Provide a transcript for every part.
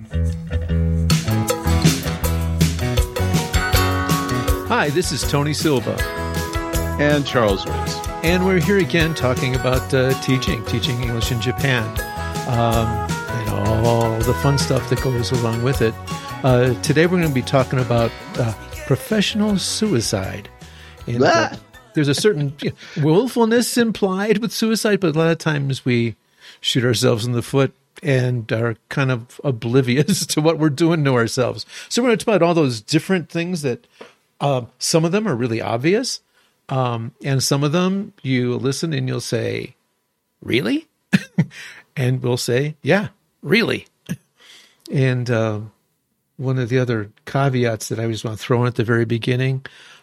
Hi, this is Tony Silva. And Charles Riggs. And we're here again talking about teaching English in Japan, and all the fun stuff that goes along with it. Today we're going to be talking about professional suicide. And, there's a certain willfulness implied with suicide, but a lot of times we shoot ourselves in the foot and are kind of oblivious to what we're doing to ourselves. So we're going to talk about all those different things that some of them are really obvious, and some of them you listen and you'll say, really? And we'll say, yeah, really. And one of the other caveats that I just want to throw in at the very beginning,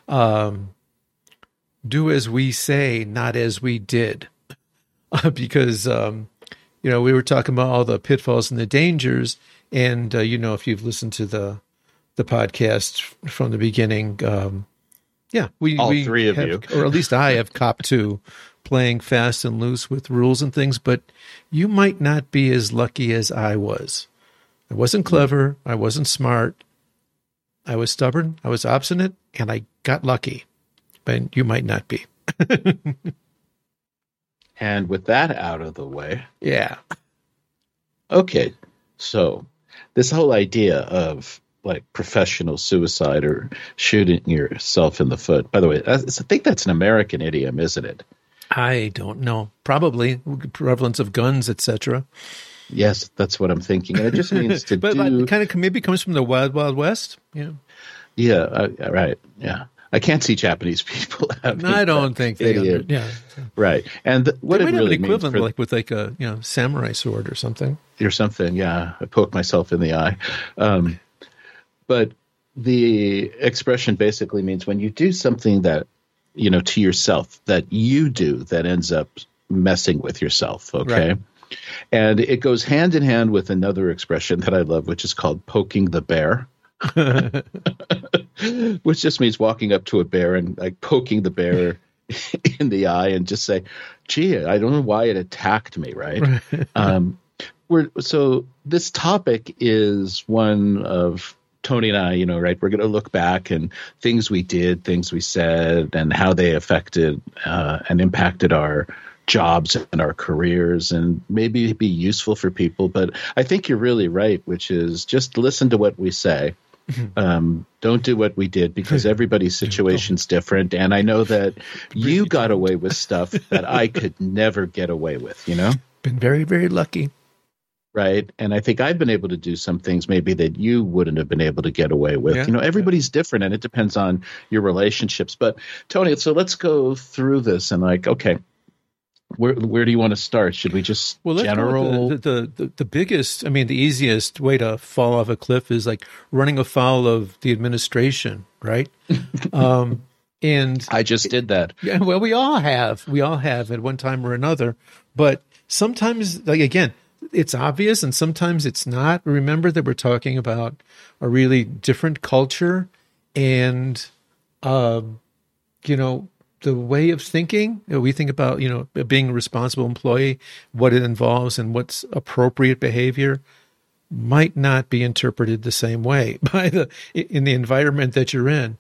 do as we say, not as we did. Because, we were talking about all the pitfalls and the dangers, and, if you've listened to the podcast from the beginning, we three of you, or at least I have copped to playing fast and loose with rules and things, but you might not be as lucky as I was. I wasn't clever. I wasn't smart. I was stubborn. I was obstinate, and I got lucky, but you might not be. And with that out of the way. Yeah. Okay. So this whole idea of like professional suicide or shooting yourself in the foot. By the way, I think that's an American idiom, isn't it? I don't know. Probably prevalence of guns, etc. Yes, that's what I'm thinking. And it just means to but do. It kind of maybe comes from the Wild Wild West. Yeah. Yeah. Right. Yeah. I can't see Japanese people. I don't think they. Yeah. Right. And what it really means, equivalent, like with like a samurai sword or something. Or something. Yeah. I poke myself in the eye. But the expression basically means when you do something that, to yourself, that you do that ends up messing with yourself, okay? Right. And it goes hand in hand with another expression that I love, which is called poking the bear, which just means walking up to a bear and like poking the bear in the eye and just say, gee, I don't know why it attacked me, right? So this topic is one of Tony and I, right, we're going to look back and things we did, things we said, and how they affected and impacted our jobs and our careers, and maybe be useful for people. But I think you're really right, which is just listen to what we say. Don't do what we did, because everybody's situation's different. And I know that you got away with stuff that I could never get away with, Been very, very lucky. Right. And I think I've been able to do some things maybe that you wouldn't have been able to get away with. Yeah. Everybody's different, and it depends on your relationships. But Tony, so let's go through this and okay, where do you want to start? Should we just general? The biggest, the easiest way to fall off a cliff is like running afoul of the administration, right? And I just did that. Yeah, well, we all have at one time or another. But sometimes, again, it's obvious, and sometimes it's not. Remember that we're talking about a really different culture, and the way of thinking. We think about being a responsible employee, what it involves, and what's appropriate behavior might not be interpreted the same way in the environment that you're in.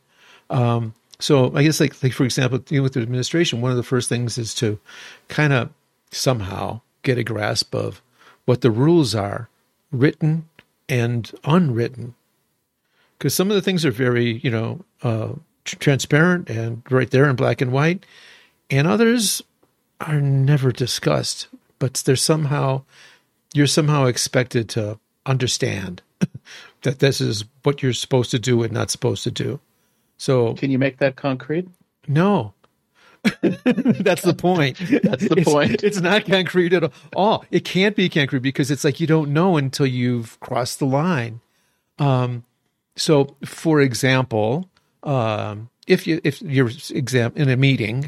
So I guess like for example, dealing with the administration, one of the first things is to kind of somehow get a grasp of what the rules are, written and unwritten. Because some of the things are very, transparent and right there in black and white, and others are never discussed, but you're somehow expected to understand that this is what you're supposed to do and not supposed to do. So can you make that concrete? No. That's the point. It's not concrete at all. It can't be concrete because it's like you don't know until you've crossed the line. So, for example, if you're in a meeting,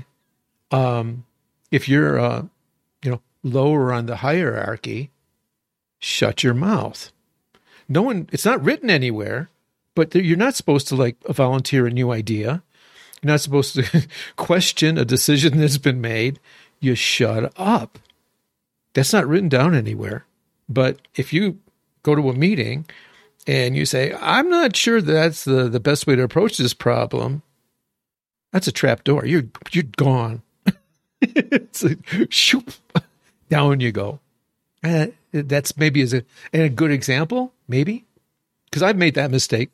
if you're lower on the hierarchy, shut your mouth. It's not written anywhere, but you're not supposed to volunteer a new idea. You're not supposed to question a decision that's been made. You shut up. That's not written down anywhere. But if you go to a meeting and you say, I'm not sure that's the best way to approach this problem, that's a trap door. You're gone. It's like, shoop, down you go. That's maybe a good example, maybe, because I've made that mistake.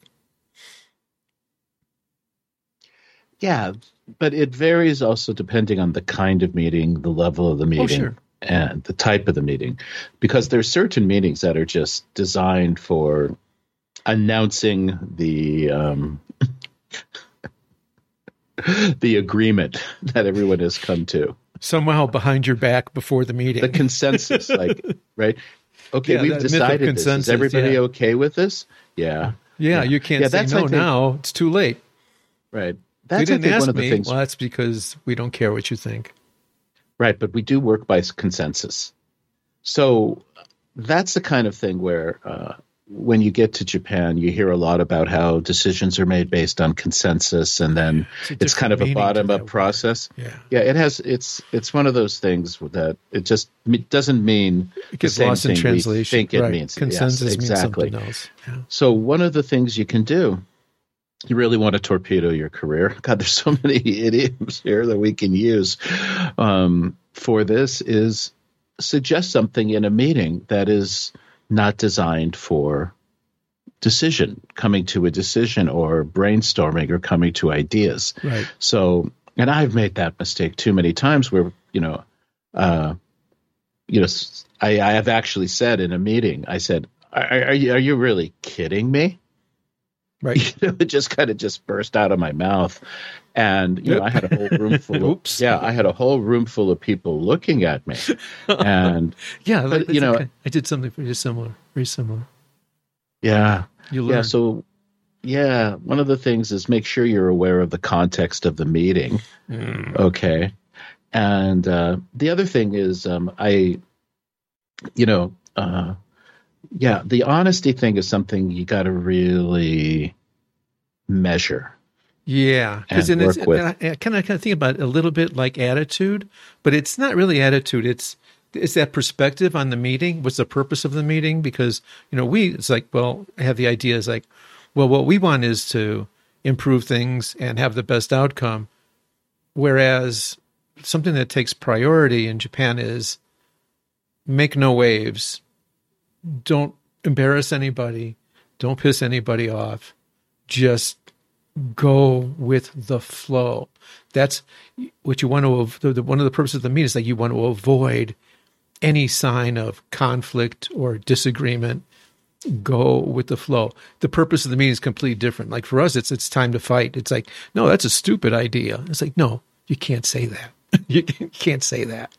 Yeah, but it varies also depending on the kind of meeting, the level of the meeting, sure. and the type of the meeting. Because there's certain meetings that are just designed for announcing the the agreement that everyone has come to. Somehow behind your back before the meeting. The consensus, like, right? Okay, Yeah, we've decided this. Is everybody okay with this? Yeah. Yeah, you can't say no now. It's too late. Right. That's, I think, one of the things. Well, that's because we don't care what you think. Right, but we do work by consensus. So that's the kind of thing where when you get to Japan, you hear a lot about how decisions are made based on consensus, and then it's kind of a bottom-up process. Yeah, it has. It's one of those things that it doesn't mean it gets lost in translation. We think it means consensus. Yes, exactly. Means something else. Yeah. So one of the things you can do, you really want to torpedo your career. God, there's so many idioms here that we can use for this. Is suggest something in a meeting that is not designed for coming to a decision or brainstorming or coming to ideas. Right. So, and I've made that mistake too many times where, I have actually said in a meeting, I said, are you really kidding me? Right. It just burst out of my mouth. And, I had a whole room full of, I had a whole room full of people looking at me. And, yeah, but, I did something very similar. Yeah. You learn. Yeah. So, one of the things is make sure you're aware of the context of the meeting. Okay. And the other thing is the honesty thing is something you got to really measure. Yeah, because I kind of think about it a little bit like attitude, but it's not really attitude. It's that perspective on the meeting. What's the purpose of the meeting? Because it's like, well, I have the idea is like, well, what we want is to improve things and have the best outcome. Whereas something that takes priority in Japan is make no waves. Don't embarrass anybody. Don't piss anybody off. Just go with the flow. That's what you want to. One of the purposes of the meeting is that you want to avoid any sign of conflict or disagreement. Go with the flow. The purpose of the meeting is completely different. Like for us, it's time to fight. It's like, no, that's a stupid idea. It's like, no, you can't say that. You can't say that.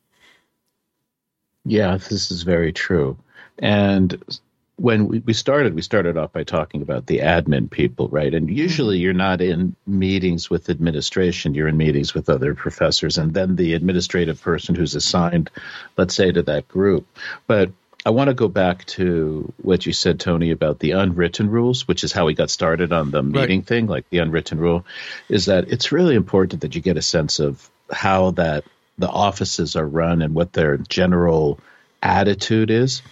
Yeah, this is very true. And when we started off by talking about the admin people, right? And usually you're not in meetings with administration, you're in meetings with other professors and then the administrative person who's assigned, let's say, to that group. But I want to go back to what you said, Tony, about the unwritten rules, which is how we got started on the meeting thing, like the unwritten rule, is that it's really important that you get a sense of how that the offices are run and what their general attitude is.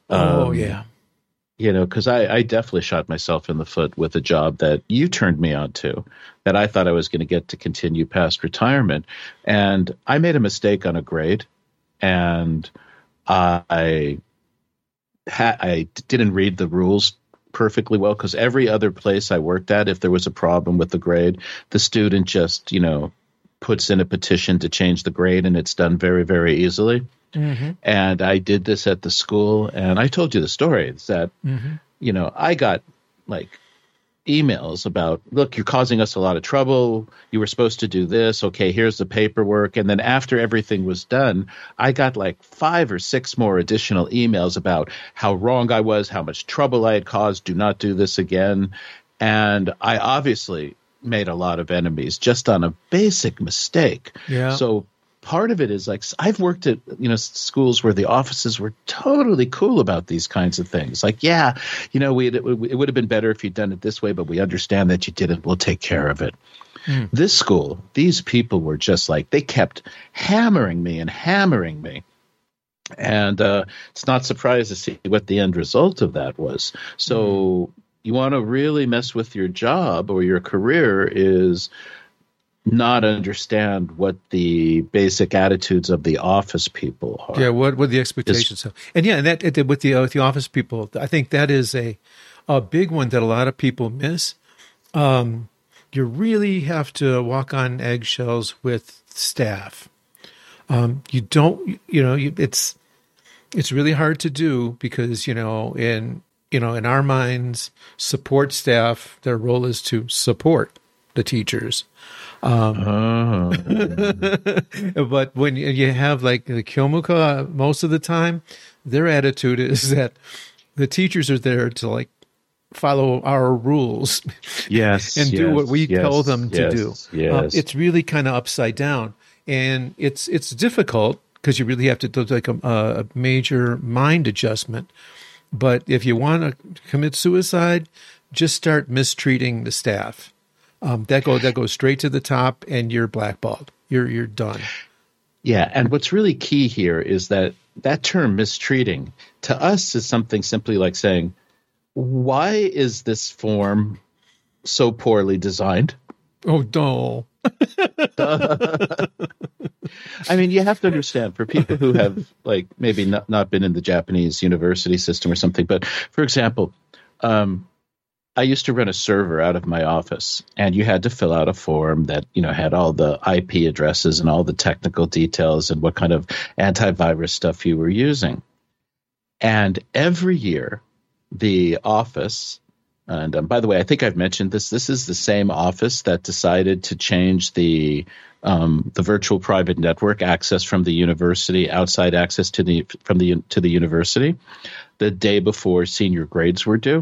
Because I definitely shot myself in the foot with a job that you turned me on to, that I thought I was going to get to continue past retirement. And I made a mistake on a grade, and I didn't read the rules perfectly well, because every other place I worked at, if there was a problem with the grade, the student just, puts in a petition to change the grade, and it's done very, very easily. Mm-hmm. And I did this at the school, and I told you the story. It's that, I got like emails about, look, you're causing us a lot of trouble. You were supposed to do this. Okay, here's the paperwork. And then after everything was done, I got like 5 or 6 more additional emails about how wrong I was, how much trouble I had caused. Do not do this again. And I obviously made a lot of enemies just on a basic mistake. Yeah. So part of it is like, I've worked at, schools where the offices were totally cool about these kinds of things. Like, it would have been better if you'd done it this way, but we understand that you didn't. We'll take care of it. This school, these people were just like, they kept hammering me. And it's not surprised to see what the end result of that was. So you want to really mess with your job or your career is not understand what the basic attitudes of the office people are. Yeah, what the expectations are. And yeah, and that with the office people, I think that is a big one that a lot of people miss. You really have to walk on eggshells with staff. You don't, it's really hard to do because, in our minds, support staff, their role is to support the teachers. But when you have like the Kyomuka, most of the time, their attitude is that the teachers are there to like follow our rules, and do what we tell them to do. Yes. It's really kind of upside down, and it's difficult because you really have to do like a major mind adjustment. But if you want to commit suicide, just start mistreating the staff. That goes straight to the top, and you're blackballed. You're done. Yeah, and what's really key here is that term mistreating to us is something simply like saying, why is this form so poorly designed? Oh, no. I mean, you have to understand, for people who have like maybe not been in the Japanese university system or something, but for example, I used to run a server out of my office, and you had to fill out a form that, had all the IP addresses and all the technical details and what kind of antivirus stuff you were using. And every year, the office, and by the way, I think I've mentioned this. This is the same office that decided to change the virtual private network access from the university, outside access to the university, the day before senior grades were due.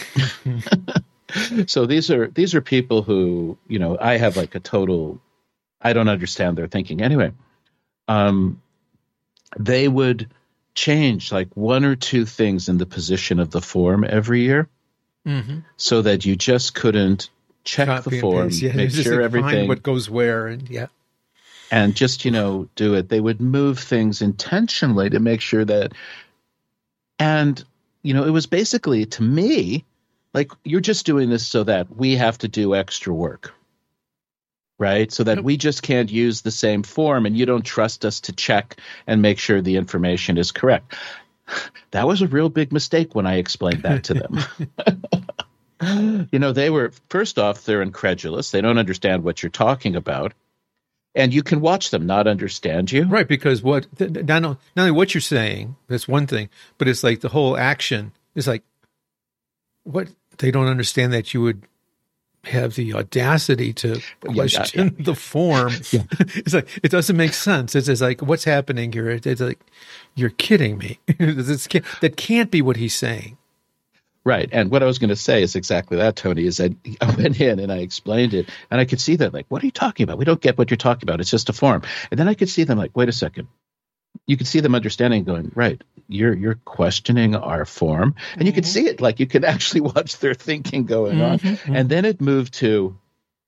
So these are people who, I have like I don't understand their thinking anyway. They would change like one or two things in the position of the form every year, so that you just couldn't check the form, make sure everything, find what goes where, and just do it. They would move things intentionally to make sure that, and it was basically, to me, like, you're just doing this so that we have to do extra work, right? So that we just can't use the same form, and you don't trust us to check and make sure the information is correct. That was a real big mistake when I explained that to them. They were, first off, they're incredulous. They don't understand what you're talking about. And you can watch them not understand you. Right, because not only what you're saying, that's one thing, but it's like the whole action is like, what? They don't understand that you would have the audacity to question the form. Yeah. It's like, it doesn't make sense. It's like, what's happening here? It's like, you're kidding me. That can't be what he's saying. Right. And what I was going to say is exactly that, Tony, is that I went in and I explained it, and I could see that, like, what are you talking about? We don't get what you're talking about. It's just a form. And then I could see them like, wait a second. You could see them understanding, going, right, you're questioning our form. And you could see it, like, you could actually watch their thinking going on. And then it moved to,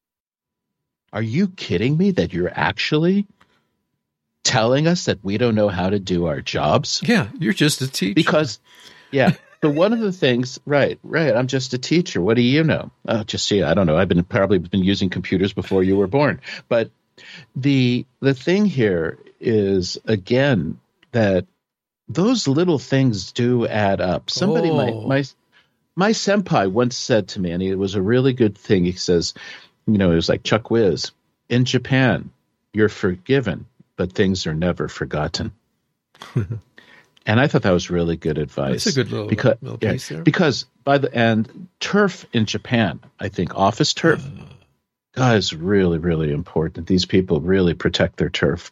are you kidding me that you're actually telling us that we don't know how to do our jobs? Yeah, you're just a teacher. Because, so one of the things, right, I'm just a teacher. What do you know? I don't know. I've probably been using computers before you were born. But the thing here is, again, that those little things do add up. Somebody, my senpai once said to me, and it was a really good thing. He says, it was like, Chuck Whiz, in Japan, you're forgiven, but things are never forgotten. And I thought that was really good advice. That's a good little piece there. Because by the end, turf in Japan, I think office turf, is really, really important. These people really protect their turf.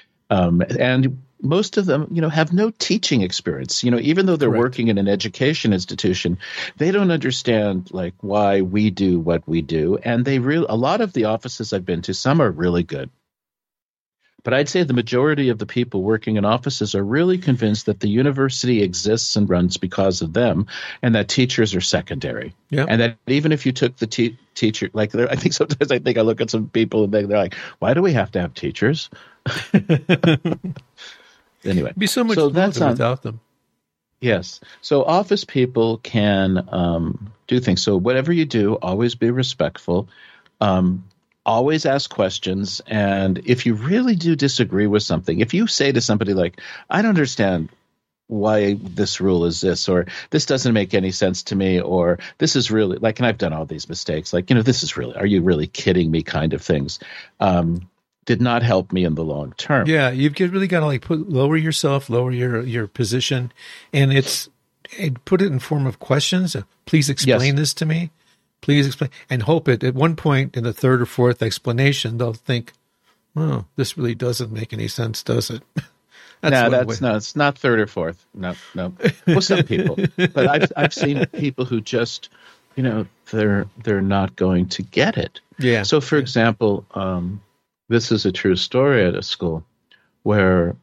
And most of them, have no teaching experience. Even though they're working in an education institution, they don't understand like why we do what we do. And a lot of the offices I've been to, some are really good. But I'd say the majority of the people working in offices are really convinced that the university exists and runs because of them, and that teachers are secondary. Yeah. And that even if you took the teacher, like, I think sometimes I look at some people and they're like, why do we have to have teachers? anyway, It'd be so much smoother without them. Yes. So office people can do things. So whatever you do, always be respectful. Always ask questions. And if you really do disagree with something, if you say to somebody like, I don't understand why this rule is this, or this doesn't make any sense to me, or this is really like, and I've done all these mistakes, like, this is really, are you really kidding me kind of things, did not help me in the long term. Yeah. You've really got to lower yourself, lower your position, and put it in form of questions. Please explain this to me. Please explain, and hope at one point in the third or fourth explanation, they'll think, oh, this really doesn't make any sense, does it? It's not third or fourth. No. Well, some people, but I've seen people who just, they're not going to get it. Yeah. So, for example, this is a true story at a school where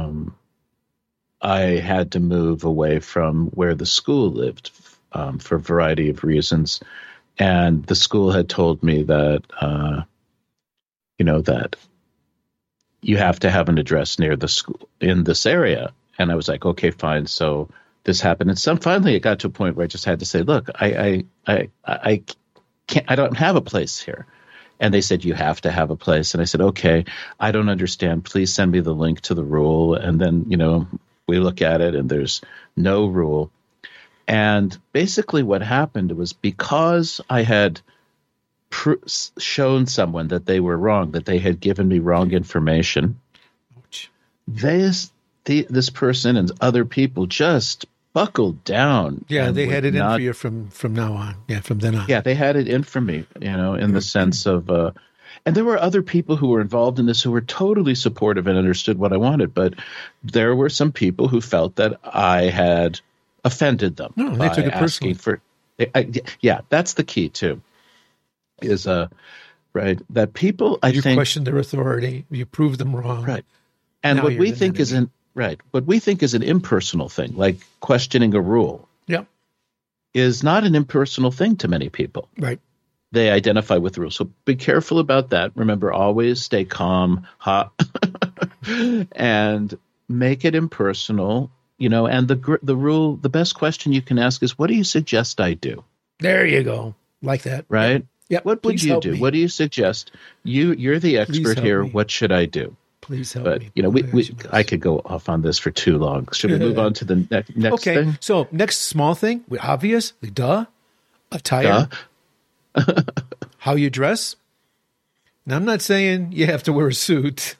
I had to move away from where the school lived for a variety of reasons. And the school had told me that, that you have to have an address near the school in this area. And I was like, okay, fine. So this happened. And finally it got to a point where I just had to say, look, I can't, I don't have a place here. And they said, you have to have a place. And I said, okay, I don't understand. Please send me the link to the rule. And then, we look at it and there's no rule. And basically what happened was, because I had shown someone that they were wrong, that they had given me wrong information, this person and other people just buckled down. Yeah, they had it in for you from now on. Yeah, from then on. Yeah, they had it in for me, in the sense of, and there were other people who were involved in this who were totally supportive and understood what I wanted. But there were some people who felt that I had offended them. No, they took it personally. Yeah, that's the key too. Is right that people you question their authority, you prove them wrong, right? And what we think is an impersonal thing, like questioning a rule, is not an impersonal thing to many people. Right. They identify with the rule. So be careful about that. Remember, always stay calm, and make it impersonal. And the rule, the best question you can ask is, what do you suggest I do? There you go. Like that. Right? Yep. What would you do? What do you suggest? You're the expert here. What should I do? Please help me. I could go off on this for too long. Should we move on to the next thing? Okay. So next small thing, obvious, attire, how you dress. Now, I'm not saying you have to wear a suit,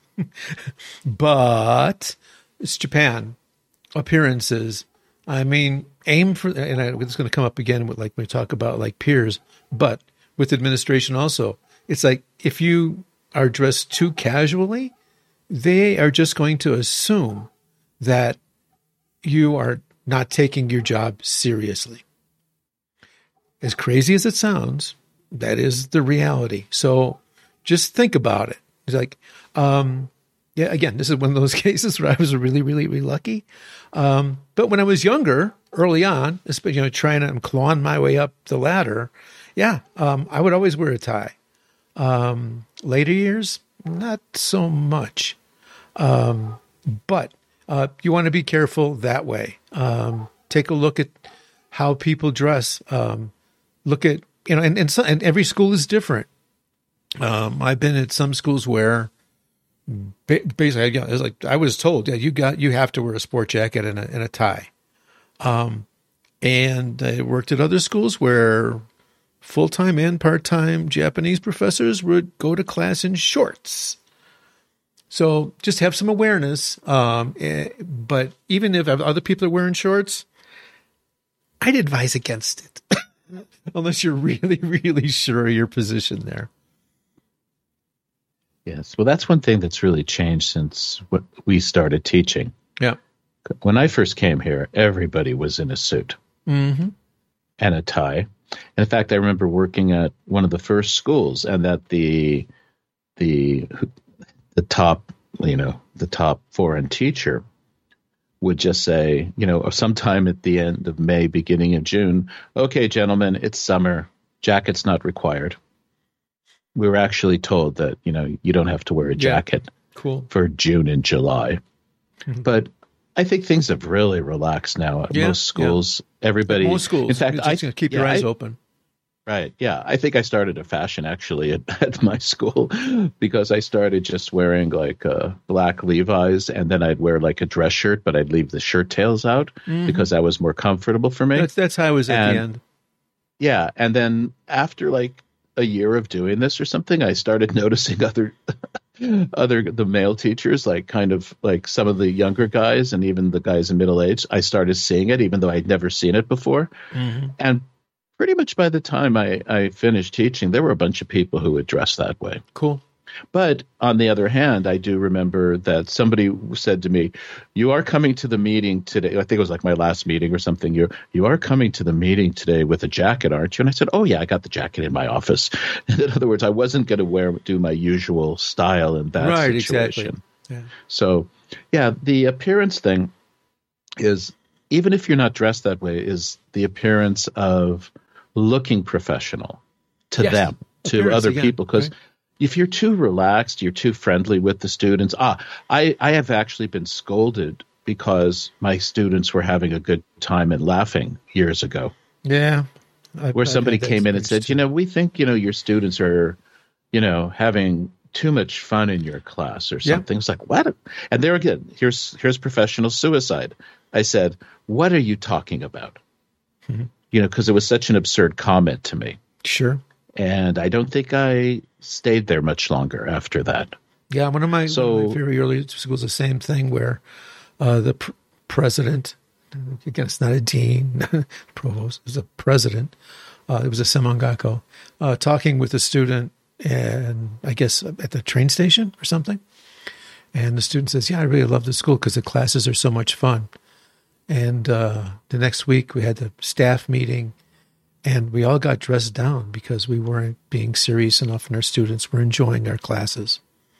but it's Japan. Appearances. I mean, aim for, and it's going to come up again with when we talk about peers, but with administration also, it's like if you are dressed too casually, they are just going to assume that you are not taking your job seriously. As crazy as it sounds, that is the reality. So just think about it. It's like, again, this is one of those cases where I was really, really, really lucky. But when I was younger, early on, especially, I'm clawing my way up the ladder. I would always wear a tie. Later years, not so much. But you want to be careful that way. Take a look at how people dress. Look at, and every school is different. I've been at some schools where basically, it's like I was told, you have to wear a sport jacket and a tie. And I worked at other schools where full-time and part-time Japanese professors would go to class in shorts. So just have some awareness. But even if other people are wearing shorts, I'd advise against it. Unless you're really, really sure of your position there. Yes. Well, that's one thing that's really changed since we started teaching. Yeah. When I first came here, everybody was in a suit and a tie. And in fact, I remember working at one of the first schools, and that the top, the top foreign teacher would just say, sometime at the end of May, beginning of June, okay, gentlemen, it's summer, jacket's not required. We were actually told that, you don't have to wear a jacket cool. for June and July. But I think things have really relaxed now at most schools. Everybody, most schools. In fact, I keep your eyes open. Right. Yeah. I think I started a fashion actually at my school because I started just wearing like black Levi's, and then I'd wear like a dress shirt, but I'd leave the shirt tails out because that was more comfortable for me. That's how I was at the end. Yeah. And then after like a year of doing this or something, I started noticing the male teachers, like kind of like some of the younger guys and even the guys in middle age. I started seeing it even though I'd never seen it before. And pretty much by the time I finished teaching, there were a bunch of people who would dress that way. Cool. But on the other hand, I do remember that somebody said to me, "You are coming to the meeting today." I think it was like my last meeting or something. You are coming to the meeting today with a jacket, aren't you? And I said, "Oh yeah, I got the jacket in my office." And in other words, I wasn't going to do my usual style in that situation. Exactly. Yeah. So yeah, the appearance thing is, even if you're not dressed that way, is the appearance of looking professional to them, to other people. Because if you're too relaxed, you're too friendly with the students. I have actually been scolded because my students were having a good time and laughing years ago. Yeah. Where somebody came in and said, we think, your students are, having too much fun in your class or something. It's like, what? And there again, here's professional suicide. I said, what are you talking about? Because it was such an absurd comment to me. Sure. And I don't think I stayed there much longer after that. Yeah, one of my very early schools, the same thing where the president, again, it's not a dean, provost, it was a president. It was a semangako, talking with a student, and I guess at the train station or something. And the student says, "Yeah, I really love the school because the classes are so much fun." And the next week we had the staff meeting, and we all got dressed down because we weren't being serious enough and our students were enjoying our classes.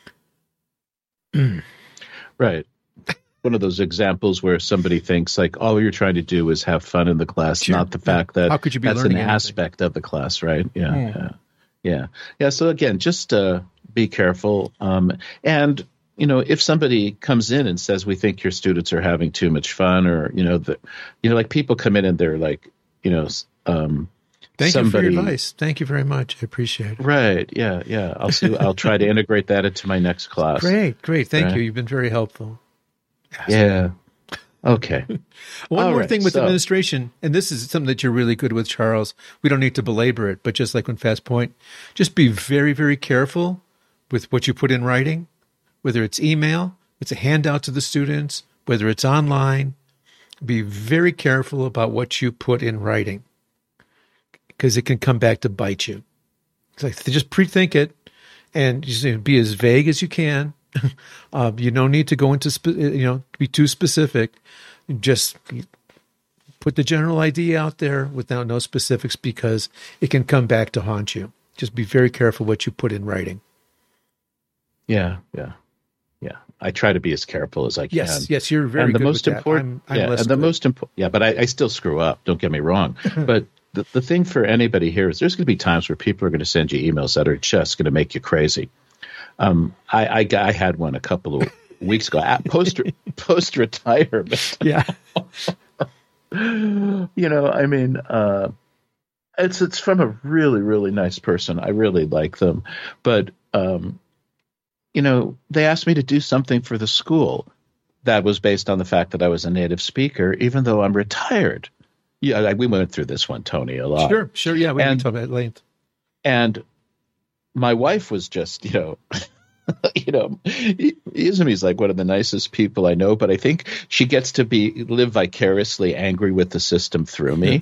Right. One of those examples where somebody thinks like all you're trying to do is have fun in the class, not the fact that how could you be that's an learning aspect of the class, right? Yeah. So again, just be careful. And if somebody comes in and says, "We think your students are having too much fun," or like people come in and they're like, Thank you for your advice. Thank you very much. I appreciate it. Right. Yeah. I'll try to integrate that into my next class. Great. Thank you. You've been very helpful. Yeah. Okay. One more thing with administration, and this is something that you're really good with, Charles. We don't need to belabor it, but just like on Fast Point, just be very, very careful with what you put in writing, whether it's email, it's a handout to the students, whether it's online. Be very careful about what you put in writing because it can come back to bite you. It's like just pre-think it and just be as vague as you can. You don't need to go into be too specific. Just put the general idea out there without no specifics because it can come back to haunt you. Just be very careful what you put in writing. Yeah. I try to be as careful as I can. Yes, you're very good with that. I'm less good. But I still screw up. Don't get me wrong. But the thing for anybody here is there's going to be times where people are going to send you emails that are just going to make you crazy. I had one a couple of weeks ago at post retirement. Yeah. It's from a really, really nice person. I really like them, but they asked me to do something for the school that was based on the fact that I was a native speaker, even though I'm retired. Yeah, we went through this one, Tony, a lot. Sure. Yeah, we can talk about it at length. And my wife was just, Izumi's like one of the nicest people I know, but I think she gets to live vicariously angry with the system through me.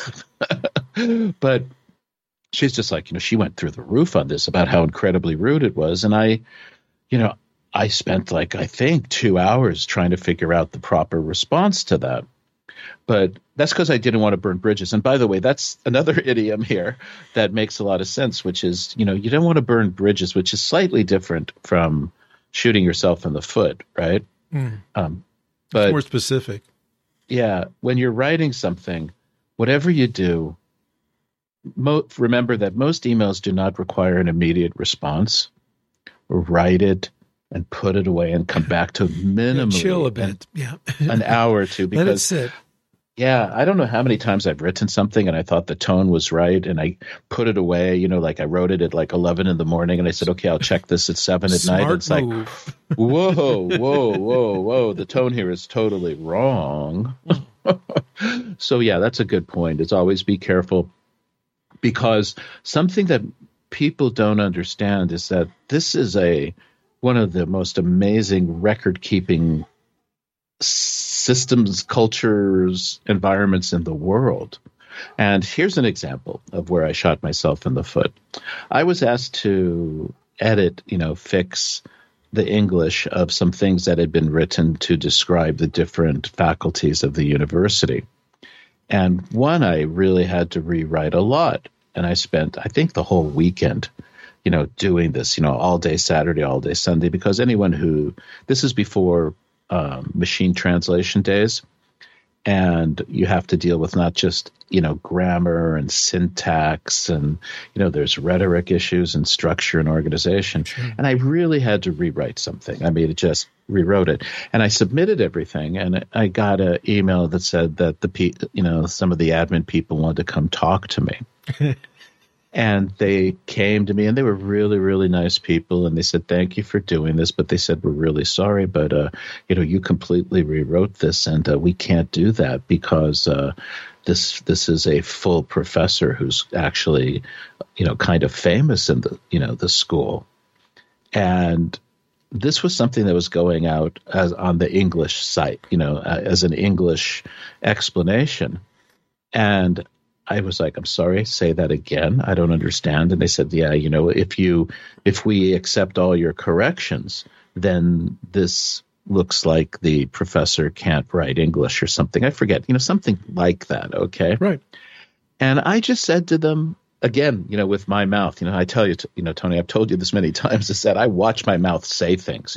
But she's just like, she went through the roof on this about how incredibly rude it was. And I spent I think 2 hours trying to figure out the proper response to that. But that's because I didn't want to burn bridges. And by the way, that's another idiom here that makes a lot of sense, which is, you don't want to burn bridges, which is slightly different from shooting yourself in the foot, right? But it's more specific. Yeah. When you're writing something, whatever you do, remember that most emails do not require an immediate response. Write it, and put it away and come back to minimally chill a bit. Yeah. an hour or two, Let it because sit. yeah, I don't know how many times I've written something and I thought the tone was right and I put it away, like I wrote it at like 11 in the morning and I said, okay, I'll check this at 7 at night. It's move. Like, whoa. The tone here is totally wrong. So yeah, that's a good point. It's always be careful, because something that people don't understand is that this is one of the most amazing record-keeping systems, cultures, environments in the world. And here's an example of where I shot myself in the foot. I was asked to edit, fix the English of some things that had been written to describe the different faculties of the university. And one I really had to rewrite a lot. And I spent, I think, the whole weekend, doing this, all day Saturday, all day Sunday, because this is before machine translation days, and you have to deal with not just grammar and syntax, and there's rhetoric issues and structure and organization. Sure. And I really had to rewrite something. I mean, it just rewrote it, and I submitted everything, and I got an email that said that some of the admin people wanted to come talk to me. And they came to me, and they were really, really nice people. And they said, thank you for doing this. But they said, we're really sorry, but, you completely rewrote this, and we can't do that because this is a full professor who's actually, kind of famous in the school. And this was something that was going out on the English site, as an English explanation. And I was like, I'm sorry, say that again. I don't understand. And they said, yeah, if we accept all your corrections, then this looks like the professor can't write English or something. I forget, something like that. Okay. Right. And I just said to them again, with my mouth, I tell you, Tony, I've told you this many times, is that I watch my mouth say things,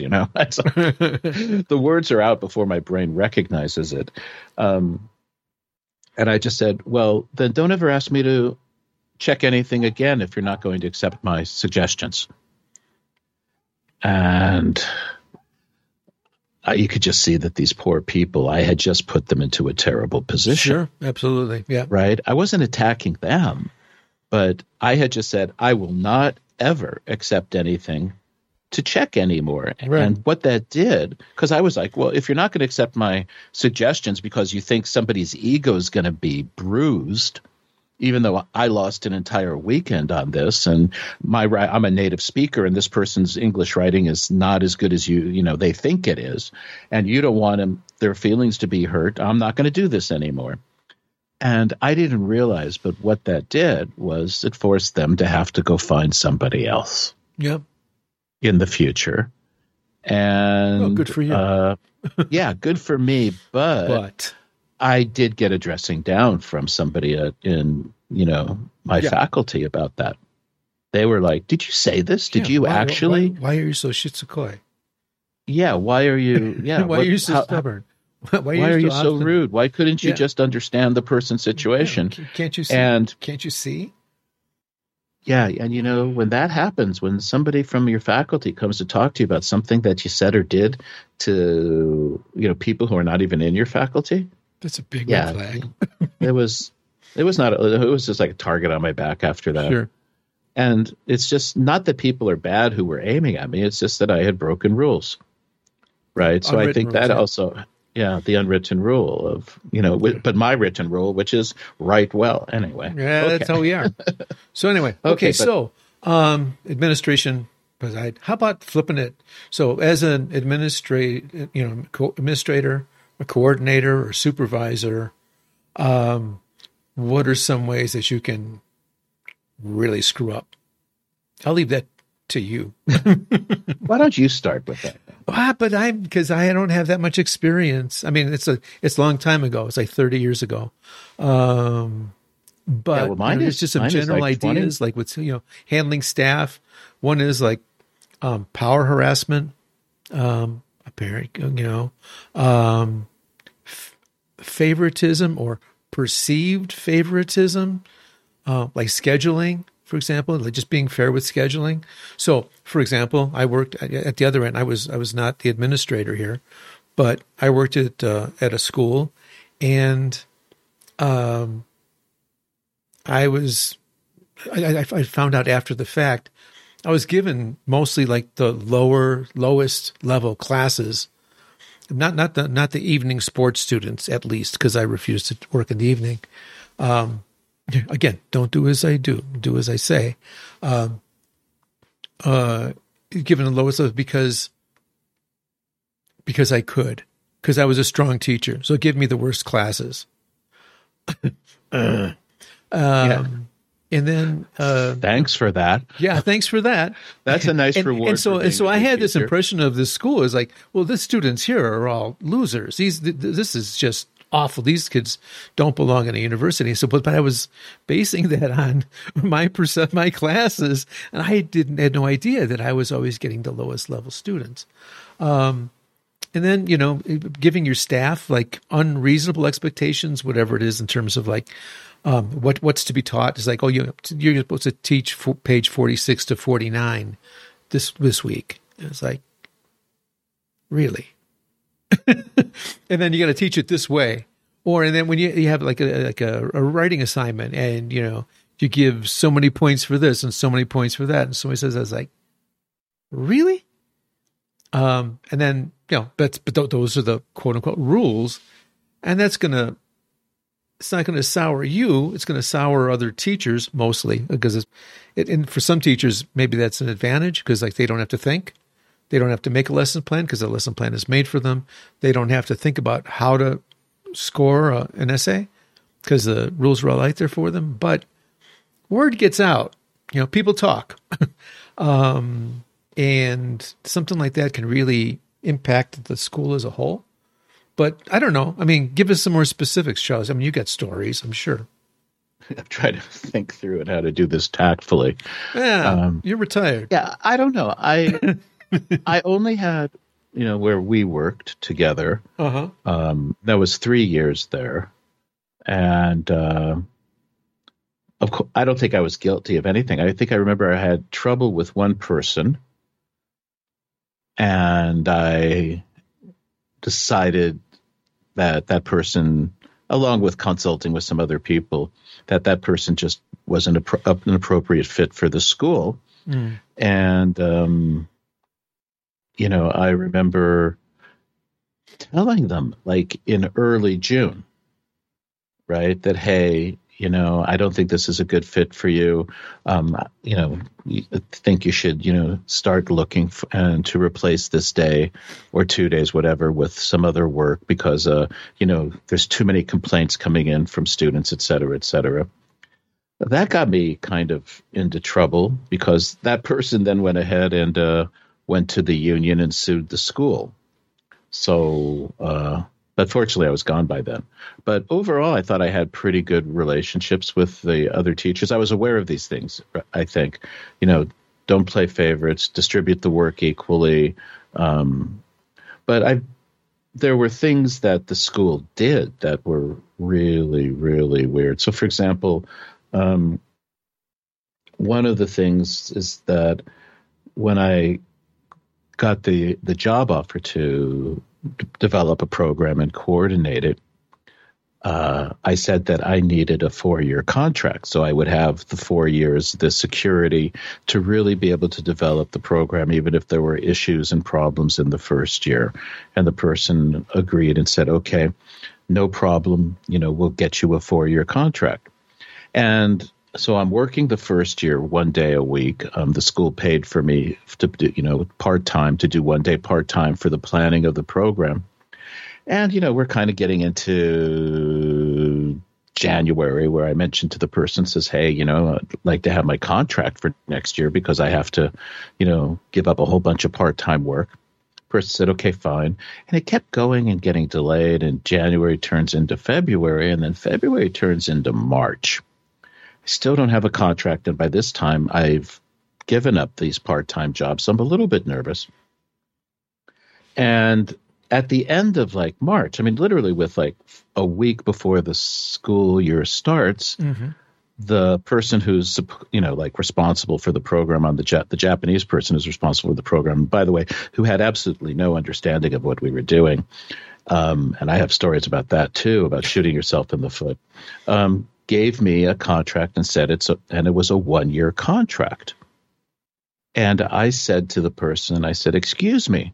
the words are out before my brain recognizes it. And I just said, well, then don't ever ask me to check anything again if you're not going to accept my suggestions. And you could just see that these poor people, I had just put them into a terrible position. Sure, absolutely. Yeah. Right? I wasn't attacking them, but I had just said, I will not ever accept anything to check anymore. Right. And what that did, because I was like, well, if you're not going to accept my suggestions because you think somebody's ego is going to be bruised, even though I lost an entire weekend on this, and I'm a native speaker, and this person's English writing is not as good as they think it is, and you don't want their feelings to be hurt, I'm not going to do this anymore. And I didn't realize, but what that did was it forced them to have to go find somebody else. Yep. In the future. And good for you. Yeah, good for me. But I did get a dressing down from somebody in my faculty about that. They were like, did you say this? Did you actually? Why are you so shitsukoi? Yeah, why are you? Yeah, why are you so stubborn? Why are you so rude? Why couldn't you just understand the person's situation? Yeah. Can't you see? Can't you see? Yeah, and when that happens, when somebody from your faculty comes to talk to you about something that you said or did to people who are not even in your faculty, that's a big red flag. it was just like a target on my back after that. Sure. And it's just not that people are bad who were aiming at me. It's just that I had broken rules, right? So I think that also. Yeah, the unwritten rule of, but my written rule, which is write well anyway. Yeah, okay. That's how we are. So anyway, so administration, how about flipping it? So as an administrator, a coordinator or supervisor, what are some ways that you can really screw up? I'll leave that to you. Why don't you start with that? Because I don't have that much experience. I mean, it's a long time ago. It's like 30 years ago. But it's just some general ideas, like with handling staff. One is like power harassment, favoritism or perceived favoritism, like scheduling. for example, like just being fair with scheduling. So, for example, I worked at the other end. I was not the administrator here, but I worked at a school, and I found out after the fact, I was given mostly like the lowest level classes, not the evening sports students, at least, because I refused to work in the evening. Again, don't do as I do, do as I say. Given the lowest level because I could, because I was a strong teacher. So give me the worst classes. Yeah. And then, thanks for that. Yeah, thanks for that. That's a nice reward. And so for I had this teacher. impression of this school is like, well, the students here are all losers. This is just awful. These kids don't belong in a university. So, but I was basing that on my classes, and I had no idea that I was always getting the lowest level students. And then, giving your staff like unreasonable expectations, whatever it is, in terms of like what's to be taught. Is like, oh, you're supposed to teach page 46 to 49 this week. And it's like, really? And then you got to teach it this way. And then when you have like a writing assignment, and you give so many points for this and so many points for that, and somebody says, I was like, really? And then but those are the quote unquote rules, and it's not going to sour you. It's going to sour other teachers mostly, because and for some teachers maybe that's an advantage, because like they don't have to think. They don't have to make a lesson plan because the lesson plan is made for them. They don't have to think about how to score an essay because the rules are all out there for them. But word gets out. People talk. And something like that can really impact the school as a whole. But I don't know. I mean, give us some more specifics, Charles. I mean, you got stories, I'm sure. I'm trying to think through it, how to do this tactfully. Yeah, you're retired. Yeah, I don't know. I only had, where we worked together. Uh-huh. That was 3 years there. And of course, I don't think I was guilty of anything. I think I remember I had trouble with one person. And I decided that person, along with consulting with some other people, that person just wasn't an appropriate fit for the school. Mm. And, I remember telling them, like in early June, right, that, hey, I don't think this is a good fit for you. I think you should, start looking to replace this day or 2 days, whatever, with some other work because, there's too many complaints coming in from students, et cetera, et cetera. That got me kind of into trouble because that person then went ahead and went to the union and sued the school. So, but fortunately, I was gone by then. But overall, I thought I had pretty good relationships with the other teachers. I was aware of these things, I think. Don't play favorites, distribute the work equally. But there were things that the school did that were really, really weird. So, for example, one of the things is that when I got the job offer to develop a program and coordinate it, I said that I needed a 4-year contract. So I would have the 4 years, the security to really be able to develop the program, even if there were issues and problems in the first year. And the person agreed and said, okay, no problem. We'll get you a 4-year contract. And so I'm working the first year 1 day a week. The school paid for me to do, part-time, to do 1 day part-time for the planning of the program. And, we're kind of getting into January where I mentioned to the person, says, hey, I'd like to have my contract for next year because I have to, give up a whole bunch of part-time work. Person said, okay, fine. And it kept going and getting delayed. And January turns into February, and then February turns into March. Still don't have a contract, and by this time I've given up these part-time jobs. So I'm a little bit nervous. And at the end of like March, I mean, literally with like a week before the school year starts, mm-hmm. the person who's, like responsible for the program on the Japanese person who's responsible for the program, by the way, who had absolutely no understanding of what we were doing. And I have stories about that too, about shooting yourself in the foot, gave me a contract and said it was a 1-year contract. And I said to the person, I said, excuse me,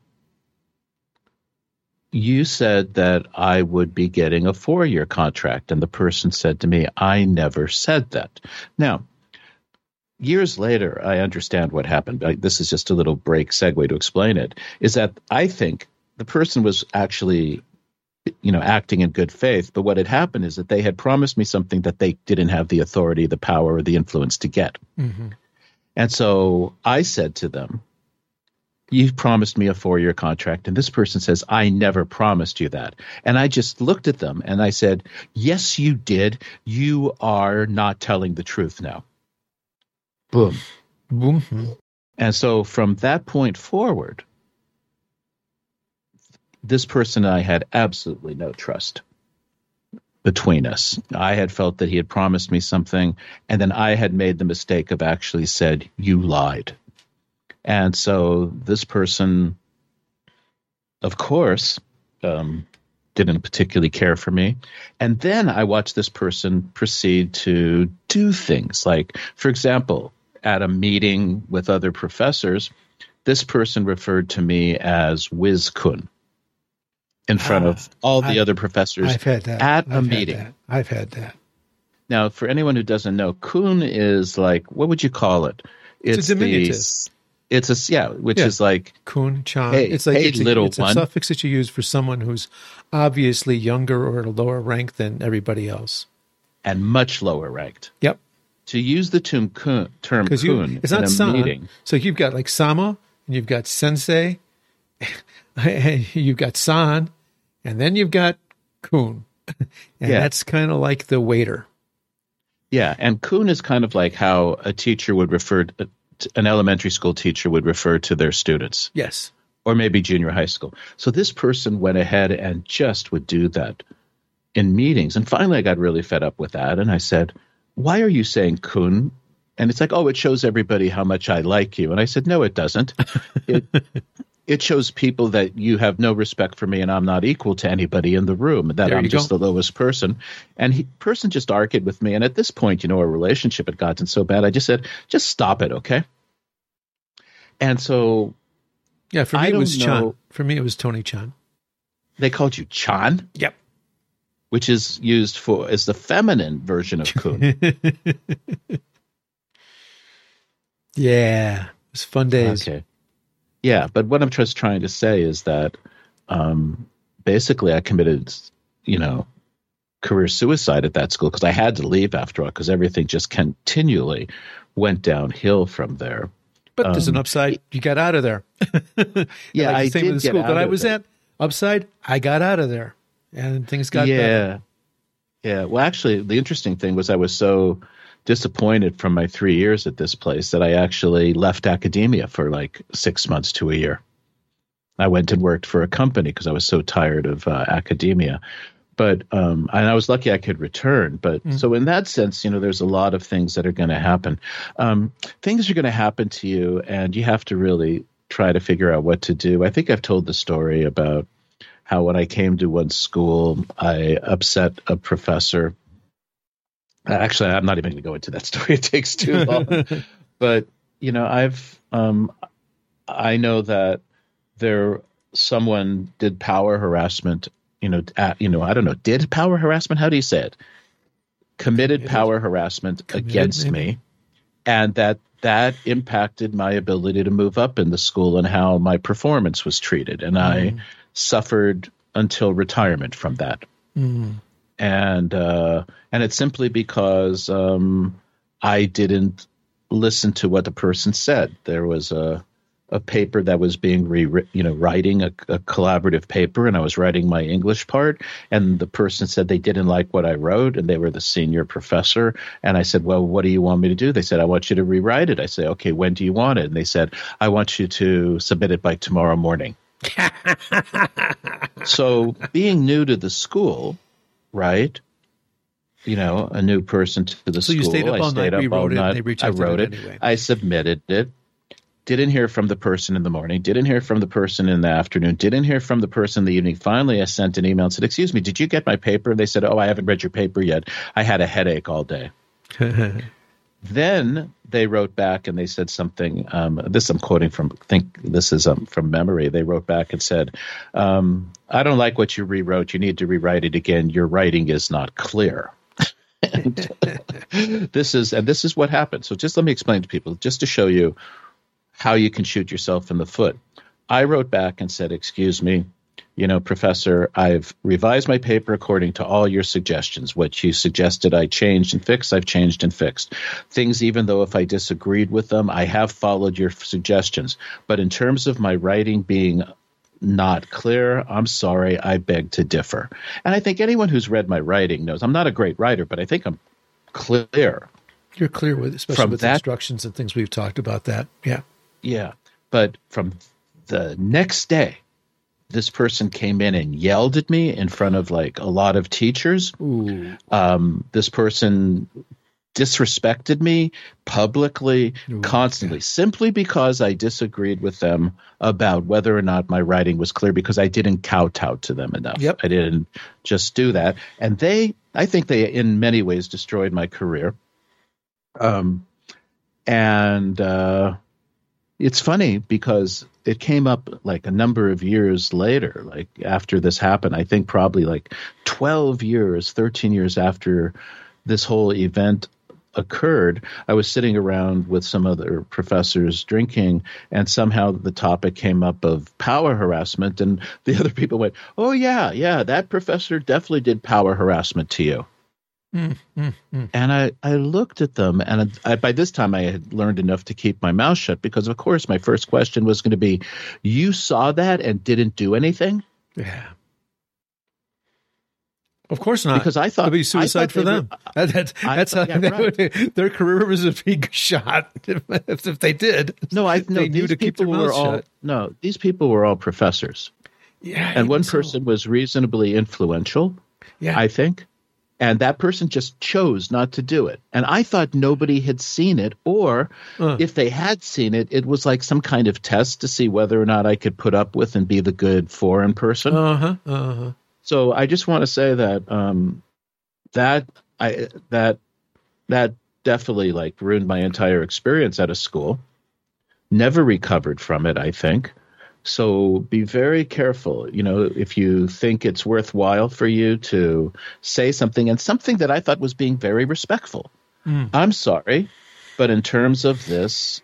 you said that I would be getting a 4-year contract. And the person said to me, I never said that. Now, years later, I understand what happened. This is just a little break segue to explain it, is that I think the person was actually, acting in good faith. But what had happened is that they had promised me something that they didn't have the authority, the power, or the influence to get. Mm-hmm. And so I said to them, you promised me a 4-year contract. And this person says, I never promised you that. And I just looked at them and I said, yes, you did. You are not telling the truth now. Boom. Mm-hmm. And so from that point forward, this person and I had absolutely no trust between us. I had felt that he had promised me something, and then I had made the mistake of actually said, you lied. And so this person, of course, didn't particularly care for me. And then I watched this person proceed to do things like, for example, at a meeting with other professors, this person referred to me as Whiz-kun in front of all the other professors. I've had that. At a meeting. I've had that. Now, for anyone who doesn't know, kun is like, what would you call it? It's a diminutive. Is like kun, chan. Hey, it's like it's a suffix that you use for someone who's obviously younger or at a lower rank than everybody else, and much lower ranked. Yep. To use the term kun it's not san. Meeting. So you've got like sama, and you've got sensei, and you've got san, and then you've got kun, and that's kind of like the waiter. Yeah, and kun is kind of like how a teacher would refer to, an elementary school teacher would refer to their students. Yes. Or maybe junior high school. So this person went ahead and just would do that in meetings. And finally I got really fed up with that. And I said, why are you saying kun? And it's like, oh, it shows everybody how much I like you. And I said, no, it doesn't. It shows people that you have no respect for me and I'm not equal to anybody in the room, that I'm just the lowest person. And person just argued with me. And at this point, our relationship had gotten so bad, I just said, just stop it, okay? And so yeah, for me it was Chan. For me it was Tony Chan. They called you Chan? Yep. Which is used as the feminine version of kun. Yeah. It was fun days. Okay. Yeah, but what I'm just trying to say is that basically I committed, career suicide at that school because I had to leave after all because everything just continually went downhill from there. But there's an upside. You got out of there. Yeah, like I did did the school get that out I of was it. at. Upside, I got out of there, and things got better. Yeah. Well, actually, the interesting thing was I was so disappointed from my 3 years at this place that I actually left academia for like 6 months to a year. I went and worked for a company because I was so tired of academia. But and I was lucky I could return. But so in that sense, there's a lot of things that are going to happen. Things are going to happen to you, and you have to really try to figure out what to do. I think I've told the story about how when I came to one school, I upset a professor. Actually, I'm not even going to go into that story. It takes too long. But I know that someone did power harassment. I don't know. Did power harassment? How do you say it? Committed power harassment against me, and that impacted my ability to move up in the school and how my performance was treated, and I suffered until retirement from that. And it's simply because I didn't listen to what the person said. There was a paper that was being writing a collaborative paper, and I was writing my English part, and the person said they didn't like what I wrote, and they were the senior professor. And I said, well, what do you want me to do? They said, I want you to rewrite it. I said, okay, when do you want it? And they said, I want you to submit it by tomorrow morning. So being new to the school, right? a new person to the school. So you stayed up all night, rewrote it, and they rejected it anyway. I submitted it. Didn't hear from the person in the morning. Didn't hear from the person in the afternoon. Didn't hear from the person in the evening. Finally, I sent an email and said, "Excuse me, did you get my paper?" And they said, "Oh, I haven't read your paper yet. I had a headache all day." Then they wrote back and they said something. This I'm quoting from. I think this is from memory. They wrote back and said, "I don't like what you rewrote. You need to rewrite it again. Your writing is not clear." And this is what happened. So just let me explain to people, just to show you how you can shoot yourself in the foot. I wrote back and said, "Excuse me, Professor, I've revised my paper according to all your suggestions. What you suggested I changed and fixed, I've changed and fixed. Things, even though if I disagreed with them, I have followed your suggestions. But in terms of my writing being not clear, I'm sorry, I beg to differ." And I think anyone who's read my writing knows I'm not a great writer, but I think I'm clear. You're clear with, especially with instructions and things we've talked about that. Yeah. Yeah. But from the next day, this person came in and yelled at me in front of like a lot of teachers. This person disrespected me publicly, constantly, simply because I disagreed with them about whether or not my writing was clear, because I didn't kowtow to them enough. Yep. I didn't just do that. And I think they in many ways destroyed my career. It's funny because it came up like a number of years later, like after this happened. I think probably like 13 years after this whole event occurred, I was sitting around with some other professors drinking, and somehow the topic came up of power harassment, and the other people went, "Oh yeah, that professor definitely did power harassment to you." And I looked at them, and by this time I had learned enough to keep my mouth shut, because of course my first question was going to be, "You saw that and didn't do anything?" Yeah. Of course not. Because I thought it'd be suicide for them. Their career was a big shot if they did. These people were all professors. Yeah, and one person was reasonably influential. Yeah, I think. And that person just chose not to do it. And I thought nobody had seen it, or if they had seen it, it was like some kind of test to see whether or not I could put up with and be the good foreign person. So I just want to say that that definitely like ruined my entire experience at a school. Never recovered from it, I think. So be very careful, if you think it's worthwhile for you to say something, and something that I thought was being very respectful. I'm sorry, but in terms of this,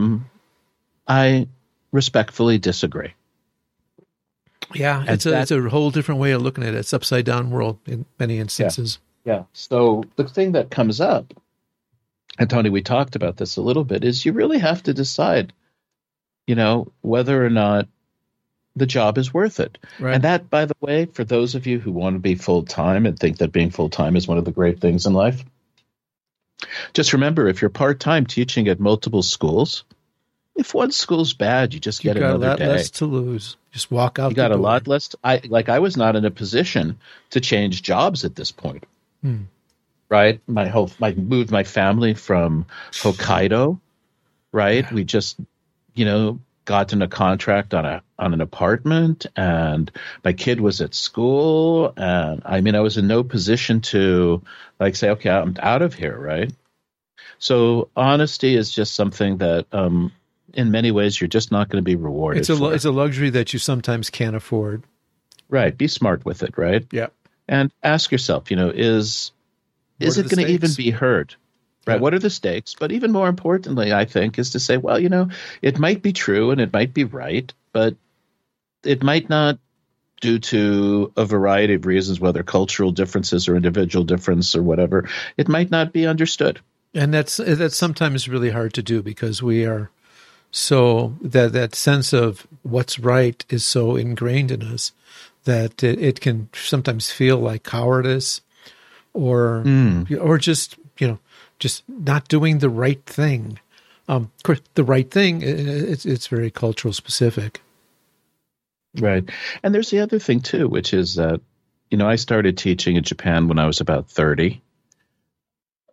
I respectfully disagree. Yeah, it's a whole different way of looking at it. It's upside down world in many instances. Yeah. So the thing that comes up, and Tony, we talked about this a little bit, is you really have to decide whether or not the job is worth it. Right. And that, by the way, for those of you who want to be full-time and think that being full-time is one of the great things in life, just remember, if you're part-time teaching at multiple schools, if one school's bad, you just get another day. You got a lot less to lose. Just walk out. You got a lot less. I was not in a position to change jobs at this point. Right? I moved my family from Hokkaido. Right? Yeah. We just gotten a contract on an apartment, and my kid was at school, and I was in no position to say, okay, I'm out of here, right? So honesty is just something that in many ways you're just not going to be rewarded. It's a luxury that you sometimes can't afford. Right. Be smart with it, right? Yeah. And ask yourself, is it going to even be heard? Right. Yeah. What are the stakes? But even more importantly, I think, is to say, well, it might be true and it might be right, but it might not, due to a variety of reasons, whether cultural differences or individual difference or whatever, it might not be understood. And that's sometimes really hard to do, because we are so that sense of what's right is so ingrained in us that it can sometimes feel like cowardice or just not doing the right thing. Of course, the right thing, it's very cultural specific. Right. And there's the other thing, too, which is that, I started teaching in Japan when I was about 30.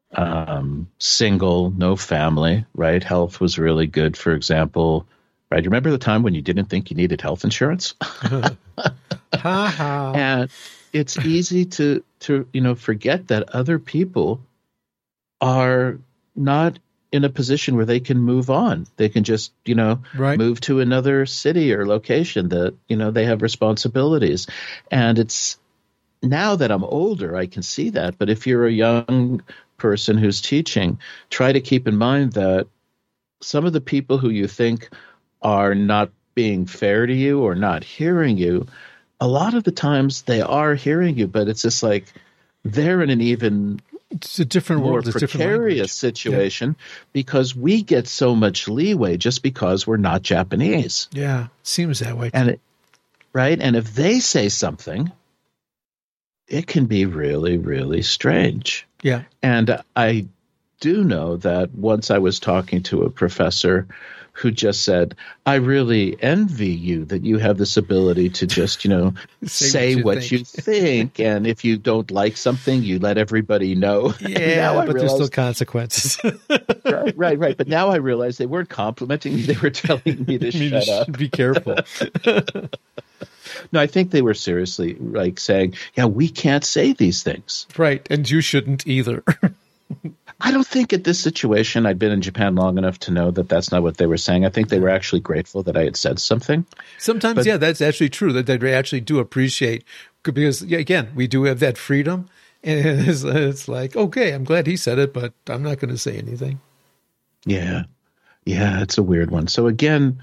single, no family, right? Health was really good, for example, right? You remember the time when you didn't think you needed health insurance? Ha ha. And it's easy to forget that other people are not in a position where they can move on. They can just, Right. move to another city or location that, they have responsibilities. And it's now that I'm older, I can see that. But if you're a young person who's teaching, try to keep in mind that some of the people who you think are not being fair to you or not hearing you, a lot of the times they are hearing you, but it's just like they're in an even It's a different more world. It's different language. precarious situation because we get so much leeway just because we're not Japanese. Yeah. Seems that way. And right? And if they say something, it can be really, really strange. Yeah. And I do know that once I was talking to a professor who just said, I really envy you that you have this ability to just, say what you think. And if you don't like something, you let everybody know. Yeah, but there's still consequences. Right. But now I realize they weren't complimenting me. They were telling me to shut up. Be careful. No, I think they were seriously saying, yeah, we can't say these things. Right. And you shouldn't either. I don't think at this situation, I'd been in Japan long enough to know that that's not what they were saying. I think they were actually grateful that I had said something. Sometimes, that's actually true, that they actually do appreciate, because, again, we do have that freedom. And it's like, okay, I'm glad he said it, but I'm not going to say anything. Yeah. Yeah, it's a weird one. So again,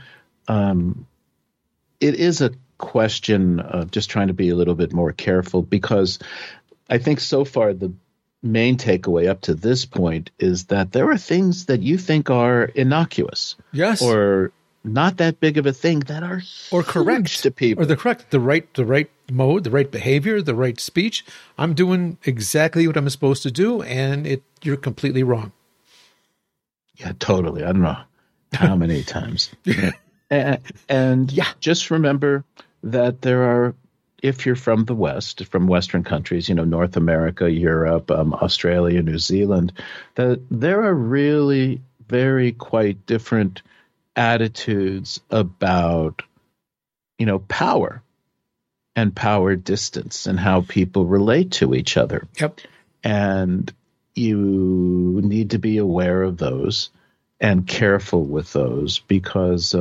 it is a question of just trying to be a little bit more careful, because I think so far the main takeaway up to this point is that there are things that you think are innocuous, yes, or not that big of a thing, that are or correct to people, or the right mode, the right behavior, the right speech. I'm doing exactly what I'm supposed to do, and you're completely wrong. Yeah, totally. I don't know how many times. And just remember that there are, if you're from the West, from Western countries, North America, Europe, Australia, New Zealand, that there are really very quite different attitudes about, power and power distance and how people relate to each other. Yep. And you need to be aware of those and careful with those because,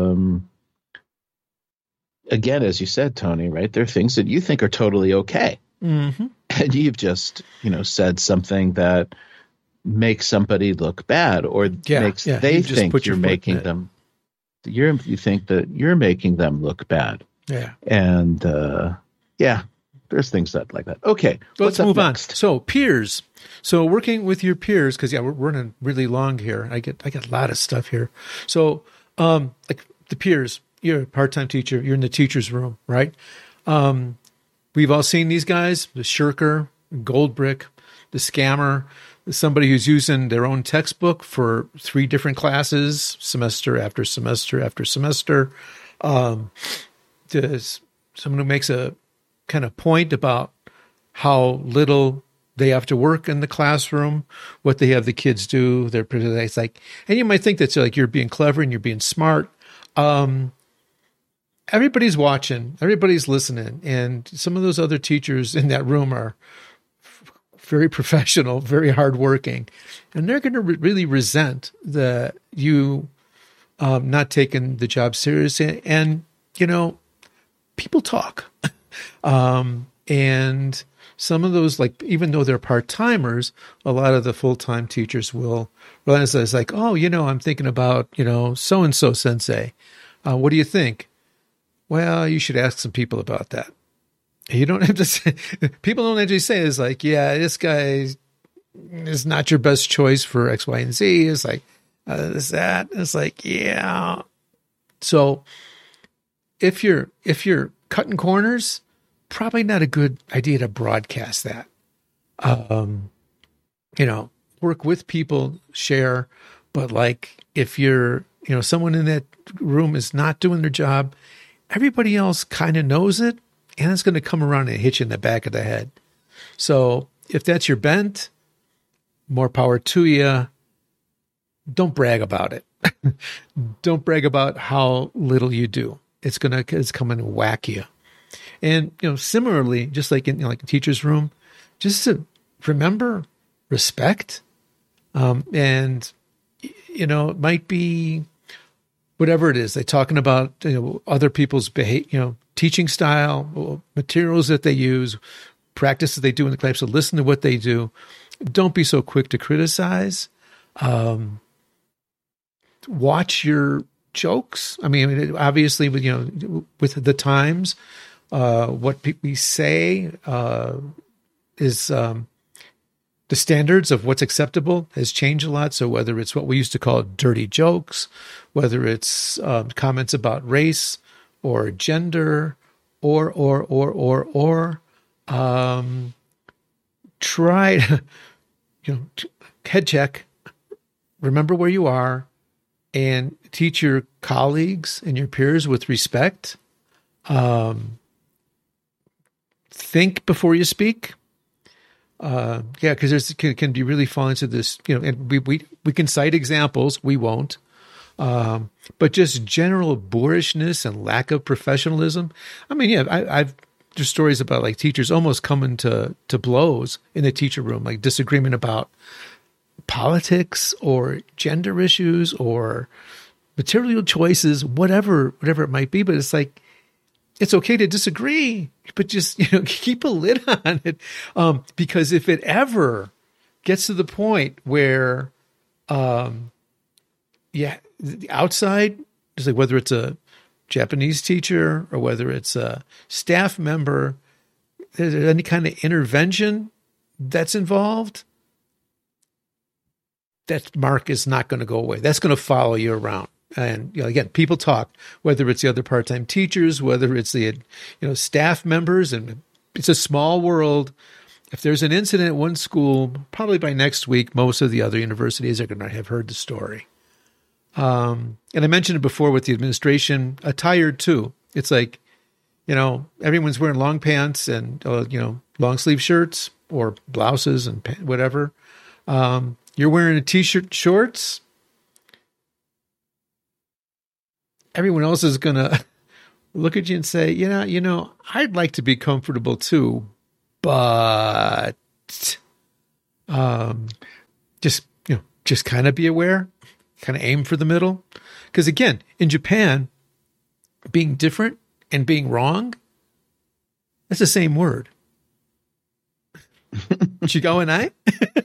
again, as you said, Tony, right, there are things that you think are totally okay. Mm-hmm. And you've just, said something that makes somebody look bad or makes they think you're making them. You think that you're making them look bad. Yeah. And there's things like that. Okay. Let's move on. So peers. So working with your peers, because we're running really long here. I get a lot of stuff here. So like the peers, you're a part-time teacher, you're in the teacher's room, right? We've all seen these guys, the shirker, gold brick, the scammer, somebody who's using their own textbook for 3 different classes, semester after semester after semester. There's someone who makes a kind of point about how little they have to work in the classroom, what they have the kids do. It's like, and you might think that's like you're being clever and you're being smart. Everybody's watching, everybody's listening, and some of those other teachers in that room are very professional, very hardworking, and they're going to really resent you not taking the job seriously. And people talk, and some of those, like, even though they're part-timers, a lot of the full-time teachers will realize that it's like, oh, I'm thinking about, so-and-so sensei. What do you think? Well, you should ask some people about that. You don't have to say, people don't actually say it's like, yeah, this guy is not your best choice for X, Y, and Z. It's like, is that? It's like, yeah. So if you're cutting corners, probably not a good idea to broadcast that. Work with people, share, but like if you're, someone in that room is not doing their job, everybody else kind of knows it, and it's going to come around and hit you in the back of the head. So if that's your bent, more power to you. Don't brag about it. Don't brag about how little you do. It's coming to whack you. And, similarly, just like in like a teacher's room, just to remember respect. And, it might be whatever it is. They're talking about, other people's behavior, teaching style, materials that they use, practices they do in the class. So listen to what they do. Don't be so quick to criticize. Watch your jokes. I mean, obviously, with the times, what we say is the standards of what's acceptable has changed a lot. So whether it's what we used to call dirty jokes, whether it's comments about race or gender, or try, head check, remember where you are, and teach your colleagues and your peers with respect. Think before you speak. Because there's can be really fall into this, and we can cite examples. We won't. But just general boorishness and lack of professionalism. I mean, I've there's stories about like teachers almost coming to blows in the teacher room, like disagreement about politics or gender issues or material choices, whatever it might be. But it's like, it's okay to disagree, but just, keep a lid on it. Because if it ever gets to the point where, the outside, just like whether it's a Japanese teacher or whether it's a staff member, there's any kind of intervention that's involved, that mark is not going to go away. That's going to follow you around. And, again, people talk, whether it's the other part-time teachers, whether it's the, staff members, and it's a small world. If there's an incident at one school, probably by next week, most of the other universities are going to have heard the story. And I mentioned it before with the administration, attire too. It's like, everyone's wearing long pants and, long sleeve shirts or blouses and whatever. You're wearing a t-shirt, shorts. Everyone else is going to look at you and say, I'd like to be comfortable too, but just kind of be aware, kind of aim for the middle. Because again, in Japan, being different and being wrong, that's the same word. Chigo and I?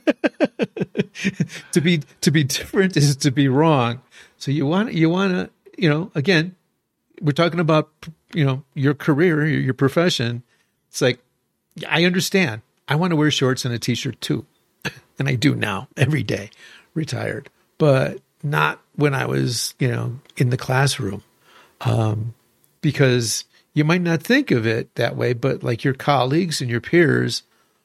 To be different is to be wrong. So you want to, again, we're talking about, your career, your profession. It's like, I understand. I want to wear shorts and a t-shirt too. And I do now, every day, retired. But not when I was, in the classroom. Because you might not think of it that way, but like your colleagues and your peers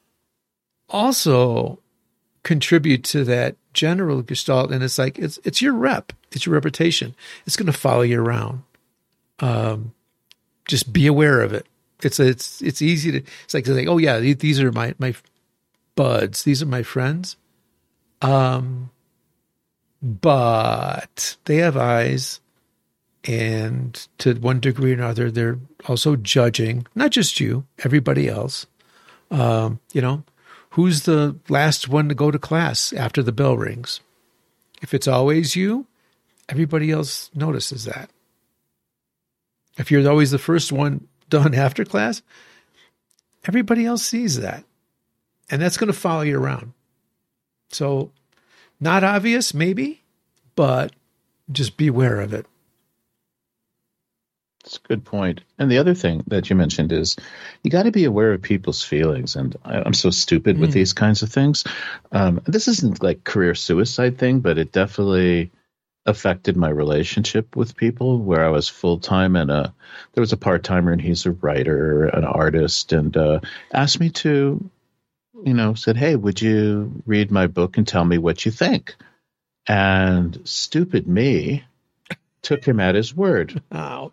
also contribute to that general gestalt. And it's like, it's your rep. It's your reputation. It's going to follow you around. Just be aware of it. It's easy to, it's like, oh yeah, these are my buds. These are my friends. But they have eyes, and to one degree or another, they're also judging, not just you, everybody else. Who's the last one to go to class after the bell rings? If it's always you, everybody else notices that. If you're always the first one done after class, everybody else sees that. And that's going to follow you around. So, not obvious, maybe, but just beware of it. That's a good point. And the other thing that you mentioned is you got to be aware of people's feelings. And I'm so stupid with these kinds of things. This isn't like career suicide thing, but it definitely affected my relationship with people where I was full-time and there was a part-timer and he's a writer, an artist, and asked me to, said, hey, would you read my book and tell me what you think? And stupid me took him at his word. Ouch.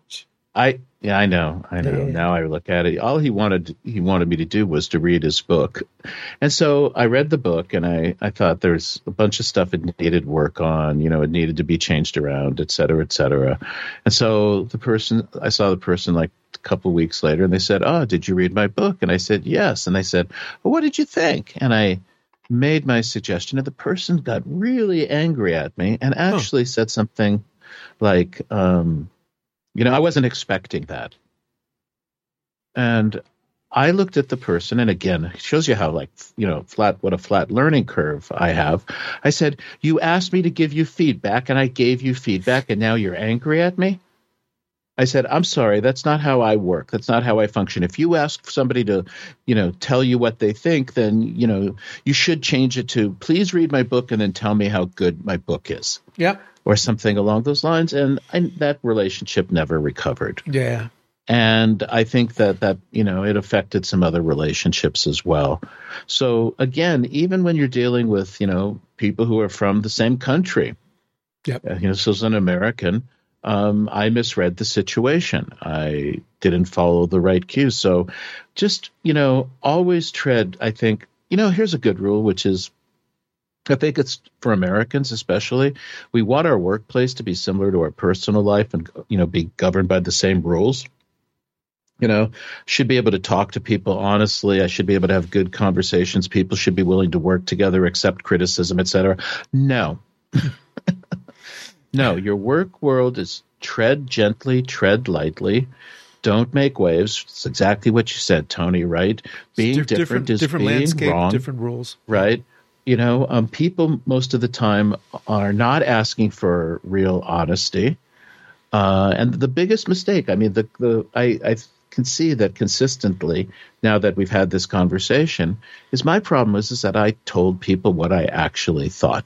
I know. Yeah. Now I look at it. All he wanted me to do was to read his book. And so I read the book, and I thought there's a bunch of stuff it needed work on, it needed to be changed around, et cetera, et cetera. And so I saw the person like a couple of weeks later, and they said, "Oh, did you read my book?" And I said, "Yes." And they said, "Well, what did you think?" And I made my suggestion, and the person got really angry at me and actually said something like, I wasn't expecting that. And I looked at the person, and again, it shows you how what a flat learning curve I have. I said, "You asked me to give you feedback, and I gave you feedback, and now you're angry at me?" I said, "I'm sorry, that's not how I work. That's not how I function. If you ask somebody to, tell you what they think, then, you should change it to, please read my book and then tell me how good my book is." Yeah. Or something along those lines. And that relationship never recovered. Yeah. And I think that it affected some other relationships as well. So again, even when you're dealing with, people who are from the same country, yep. So as an American, I misread the situation. I didn't follow the right cues. So just, always tread, I think, here's a good rule, which is, I think it's for Americans especially, we want our workplace to be similar to our personal life and, be governed by the same rules. Should be able to talk to people honestly. I should be able to have good conversations. People should be willing to work together, accept criticism, etc. No. No, your work world is tread gently, tread lightly. Don't make waves. It's exactly what you said, Tony, right? Being different is different being landscape, wrong. different rules. Right. People most of the time are not asking for real honesty. And the biggest mistake, I can see that consistently now that we've had this conversation, is my problem is that I told people what I actually thought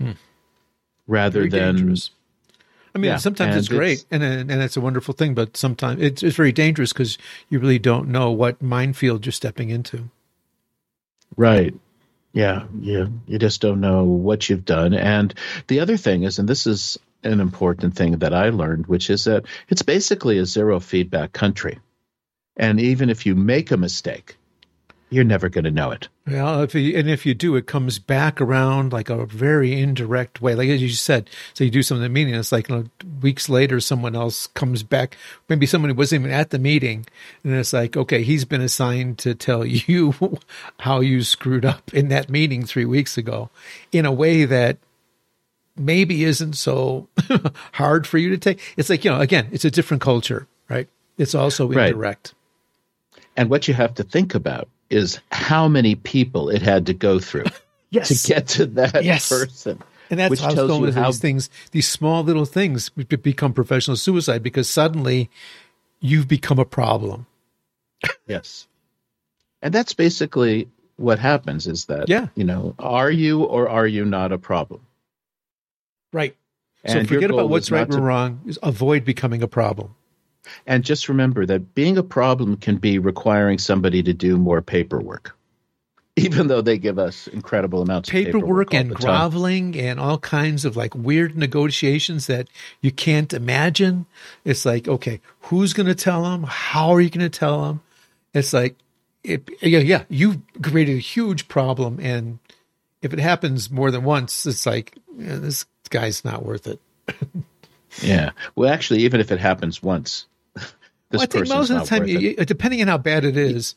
rather Very than dangerous. Sometimes it's great and it's a wonderful thing, but sometimes it's very dangerous because you really don't know what minefield you're stepping into. Right. Yeah. You just don't know what you've done. And the other thing is, and this is an important thing that I learned, which is that it's basically a zero feedback country. And even if you make a mistake, you're never going to know it. Well, if you do, it comes back around like a very indirect way. Like as you said, so you do something in the meeting, it's like weeks later, someone else comes back. Maybe someone who wasn't even at the meeting. And it's like, okay, he's been assigned to tell you how you screwed up in that meeting 3 weeks ago in a way that maybe isn't so hard for you to take. It's like, again, it's a different culture, right? It's also indirect. Right. And what you have to think about is how many people it had to go through to get to that person. And that's how I was going with these things, these small little things become professional suicide because suddenly you've become a problem. Yes. And that's basically what happens is that, are you or are you not a problem? Right. And so forget about what's right and wrong. Is avoid becoming a problem. And just remember that being a problem can be requiring somebody to do more paperwork, even though they give us incredible amounts of paperwork and groveling and all kinds of like weird negotiations that you can't imagine. It's like, okay, who's going to tell them? How are you going to tell them? It's like, you've created a huge problem. And if it happens more than once, it's like, this guy's not worth it. Yeah. Well, actually, even if it happens once, I think most of the time, depending on how bad it is,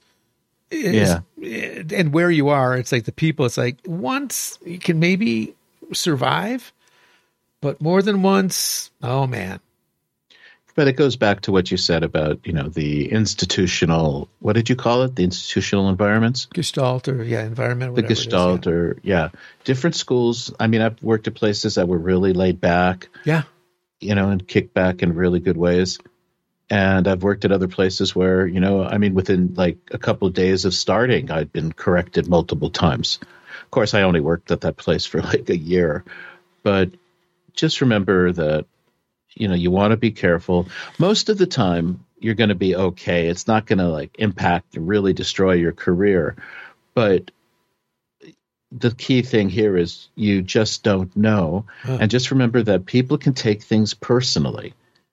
and where you are, it's like the people, it's like once you can maybe survive, but more than once, oh man. But it goes back to what you said about, the institutional, what did you call it? The institutional environments? Gestalt or, environment. The Gestalt different schools. I've worked at places that were really laid back. Yeah. And kicked back in really good ways. And I've worked at other places where, within like a couple of days of starting, I'd been corrected multiple times. Of course, I only worked at that place for like a year. But just remember that, you want to be careful. Most of the time, you're going to be okay. It's not going to like impact and really destroy your career. But the key thing here is you just don't know. And just remember that people can take things personally. Yep.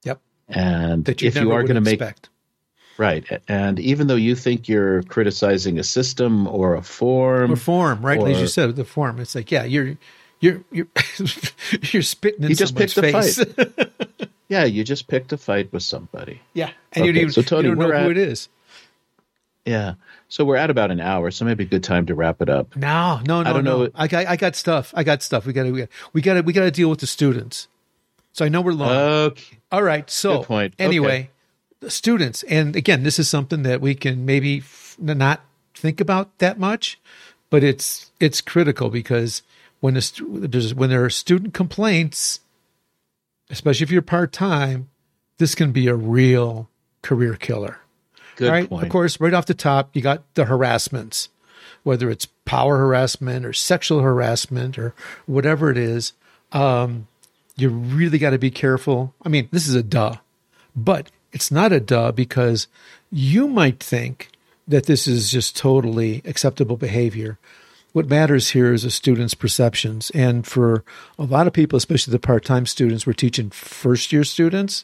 And that you if never you are would going to make expect. right, and even though you think you're criticizing a system or a form, Right? As you said, the form. It's like, yeah, you're you're spitting in you just someone's picked a face. fight. Yeah, you just picked a fight with somebody. Yeah, and Okay, so Tony, you don't know who it is. Yeah, so we're at about an hour, so maybe a good time to wrap it up. No. I don't know. I got stuff. We got to deal with the students. So I know we're long. Okay. All right. So Good point. Anyway, the students, and again, this is something that we can maybe not think about that much, but it's critical because when there are student complaints, especially if you're part-time, this can be a real career killer. Good right? point. Of course, right off the top, you got the harassments, whether it's power harassment or sexual harassment or whatever it is. You really got to be careful. I mean, this is a duh, but it's not a duh because you might think that this is just totally acceptable behavior. What matters here is a student's perceptions. And for a lot of people, especially the part-time students, we're teaching first-year students,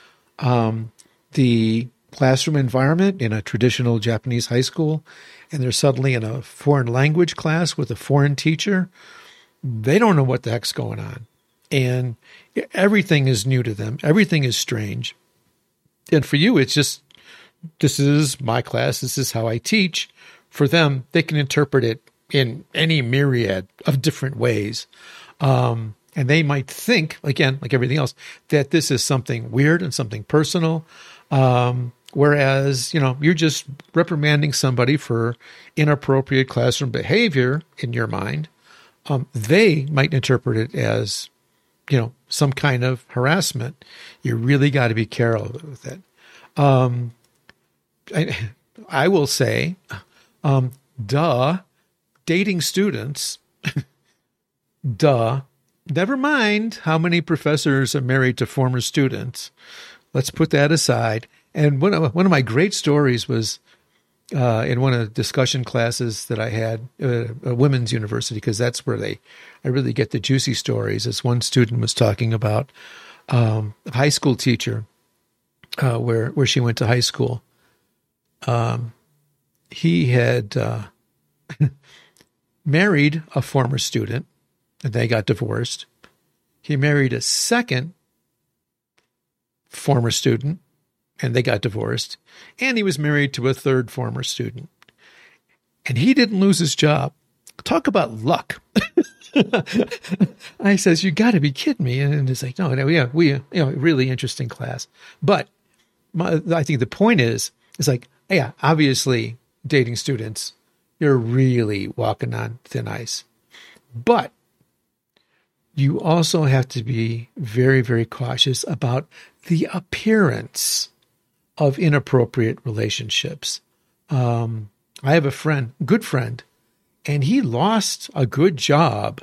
the classroom environment in a traditional Japanese high school, and they're suddenly in a foreign language class with a foreign teacher, they don't know what the heck's going on. And everything is new to them. Everything is strange. And for you, it's just, this is my class. This is how I teach. For them, they can interpret it in any myriad of different ways. And they might think, again, like everything else, that this is something weird and something personal. Whereas, you're just reprimanding somebody for inappropriate classroom behavior in your mind. They might interpret it as, some kind of harassment. You really got to be careful with it. I will say, dating students, never mind how many professors are married to former students. Let's put that aside. And one of my great stories was in one of the discussion classes that I had at a women's university, because that's where I really get the juicy stories. As one student was talking about a high school teacher where she went to high school. He had married a former student, and they got divorced. He married a second former student, and they got divorced. And he was married to a third former student. And he didn't lose his job. Talk about luck. I says, you got to be kidding me. And it's like, no, yeah, really interesting class. But I think the point is like, yeah, obviously dating students, you're really walking on thin ice. But you also have to be very, very cautious about the appearance of inappropriate relationships. I have a good friend, and he lost a good job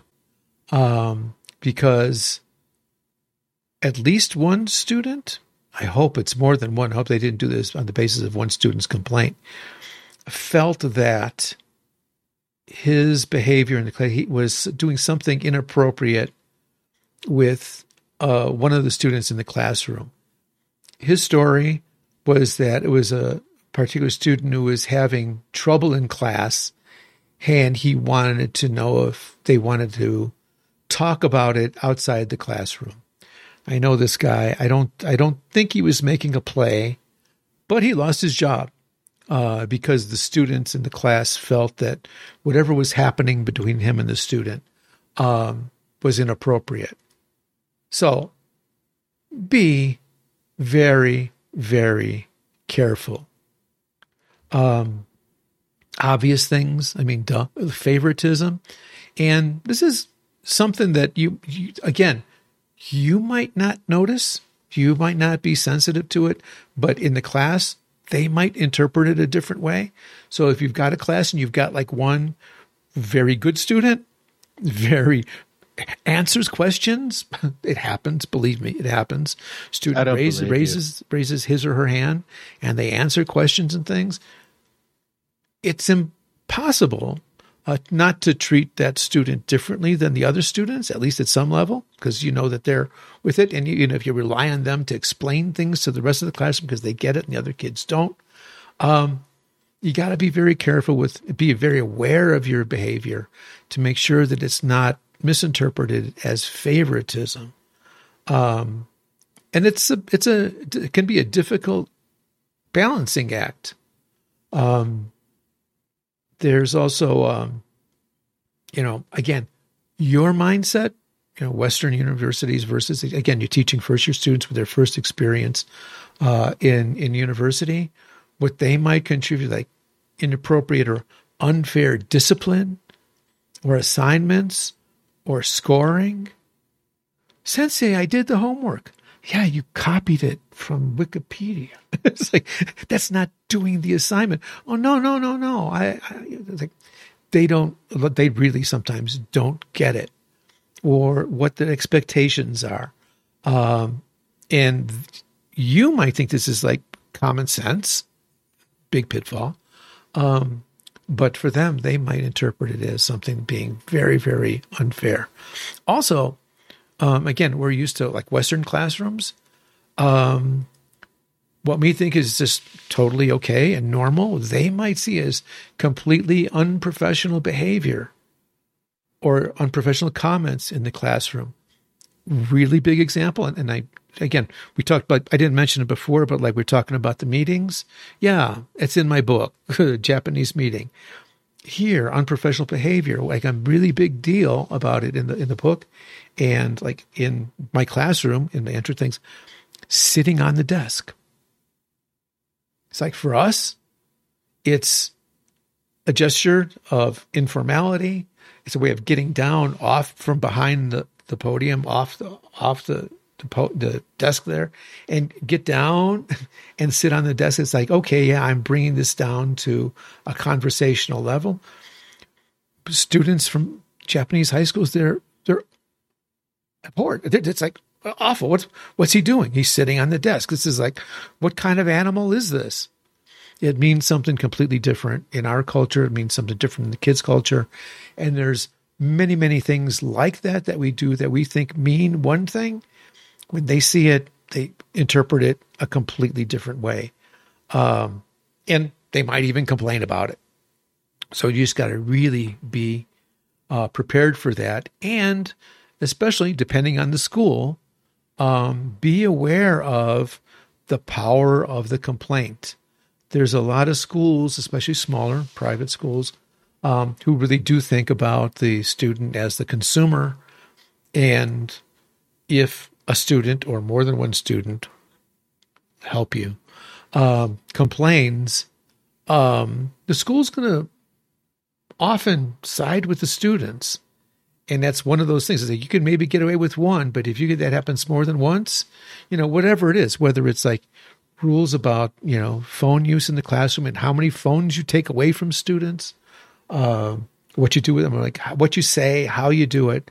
because at least one student, I hope it's more than one, I hope they didn't do this on the basis of one student's complaint, felt that his behavior in the class, he was doing something inappropriate with one of the students in the classroom. His story was that it was a particular student who was having trouble in class, and he wanted to know if they wanted to talk about it outside the classroom. I know this guy. I don't think he was making a play, but he lost his job because the students in the class felt that whatever was happening between him and the student was inappropriate. So be very, very careful. Obvious things. I mean, favoritism. And this is something that you again, you might not notice. You might not be sensitive to it, but in the class, they might interpret it a different way. So if you've got a class and you've got like one very good student, very answers questions, it happens. Believe me, it happens. Student raises his or her hand, and they answer questions and things. It's impossible not to treat that student differently than the other students, at least at some level, because you know that they're with it. And you know, if you rely on them to explain things to the rest of the classroom because they get it and the other kids don't, you got to be very careful be very aware of your behavior to make sure that it's not misinterpreted as favoritism. And it can be a difficult balancing act. There's also, again, your mindset, Western universities versus, again, you're teaching first-year students with their first experience in university, what they might contribute, like inappropriate or unfair discipline or assignments or scoring. Sensei, I did the homework. Yeah, you copied it from Wikipedia. It's like, that's not doing the assignment. Oh, no. They really sometimes don't get it or what the expectations are. And you might think this is like common sense, big pitfall. But for them, they might interpret it as something being very, very unfair. Also, again, we're used to like Western classrooms. What we think is just totally okay and normal, they might see as completely unprofessional behavior or unprofessional comments in the classroom. Really big example. And we talked about, I didn't mention it before, but like we're talking about the meetings. Yeah, it's in my book, Japanese meeting. Here, unprofessional behavior, like a really big deal about it in the book. And like in my classroom, in the intro things, sitting on the desk. It's like for us, it's a gesture of informality. It's a way of getting down off from behind the podium, off the desk there, and get down and sit on the desk. It's like, okay, yeah, I'm bringing this down to a conversational level. Students from Japanese high schools, they're abhorred. It's like awful. What's he doing? He's sitting on the desk. This is like, what kind of animal is this? It means something completely different in our culture. It means something different in the kids' culture. And there's many, many things like that we do that we think mean one thing. When they see it, they interpret it a completely different way. And they might even complain about it. So you just got to really be prepared for that. And especially depending on the school, be aware of the power of the complaint. There's a lot of schools, especially smaller private schools, who really do think about the student as the consumer. And if a student or more than one student help you complains, the school's going to often side with the students. And that's one of those things. Like you can maybe get away with one, but if that happens more than once, whatever it is, whether it's like rules about, phone use in the classroom and how many phones you take away from students, what you do with them, or like what you say, how you do it,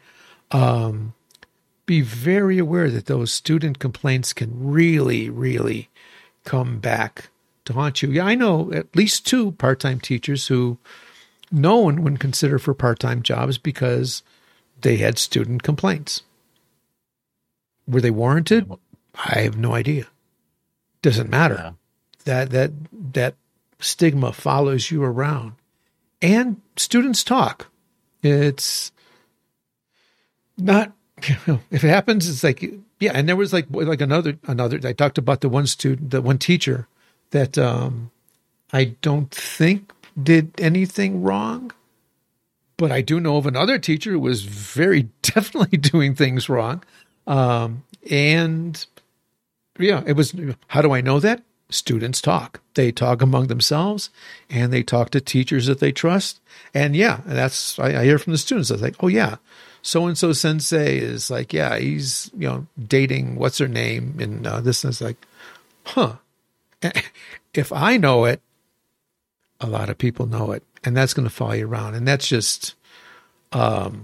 be very aware that those student complaints can really, really come back to haunt you. Yeah, I know at least 2 part-time teachers who no one would consider for part-time jobs because they had student complaints. Were they warranted? I have no idea. Doesn't matter. Yeah. That stigma follows you around. And students talk. It's not, if it happens, it's like, yeah. And there was like another, I talked about the one teacher that I don't think did anything wrong. But I do know of another teacher who was very definitely doing things wrong. And yeah, it was, how do I know that? Students talk. They talk among themselves and they talk to teachers that they trust. And yeah, that's, I hear from the students. I was like, oh yeah, so-and-so sensei is like, yeah, he's, dating what's her name and this. And it's like, huh. If I know it, a lot of people know it. And that's going to follow you around. And that's just an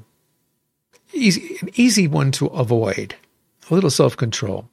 easy one to avoid. A little self-control.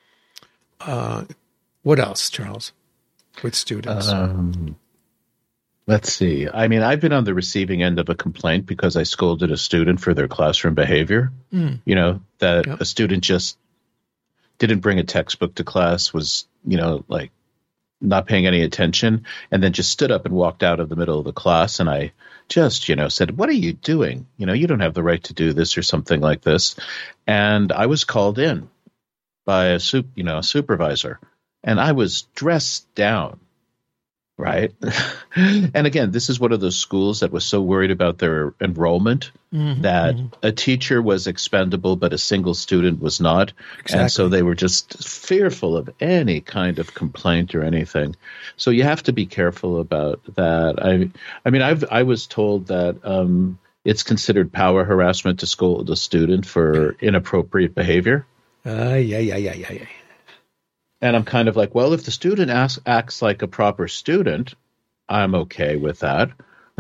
What else, Charles, with students? Let's see. I mean, I've been on the receiving end of a complaint because I scolded a student for their classroom behavior. You know, that Yep. a student just didn't bring a textbook to class, was, you know, like not paying any attention, and then just stood up and walked out of the middle of the class. And I just, you know, said, "What are you doing? You know, you don't have the right to do this," or something like this. And I was called in by a supervisor, and I was dressed down. Right. And again, this is one of those schools that was so worried about their enrollment that a teacher was expendable, but a single student was not. Exactly. And so they were just fearful of any kind of complaint or anything. So you have to be careful about that. I mean, I was told that it's considered power harassment to scold a student for inappropriate behavior. Yeah. And I'm kind of like, well, if the student acts like a proper student, I'm okay with that.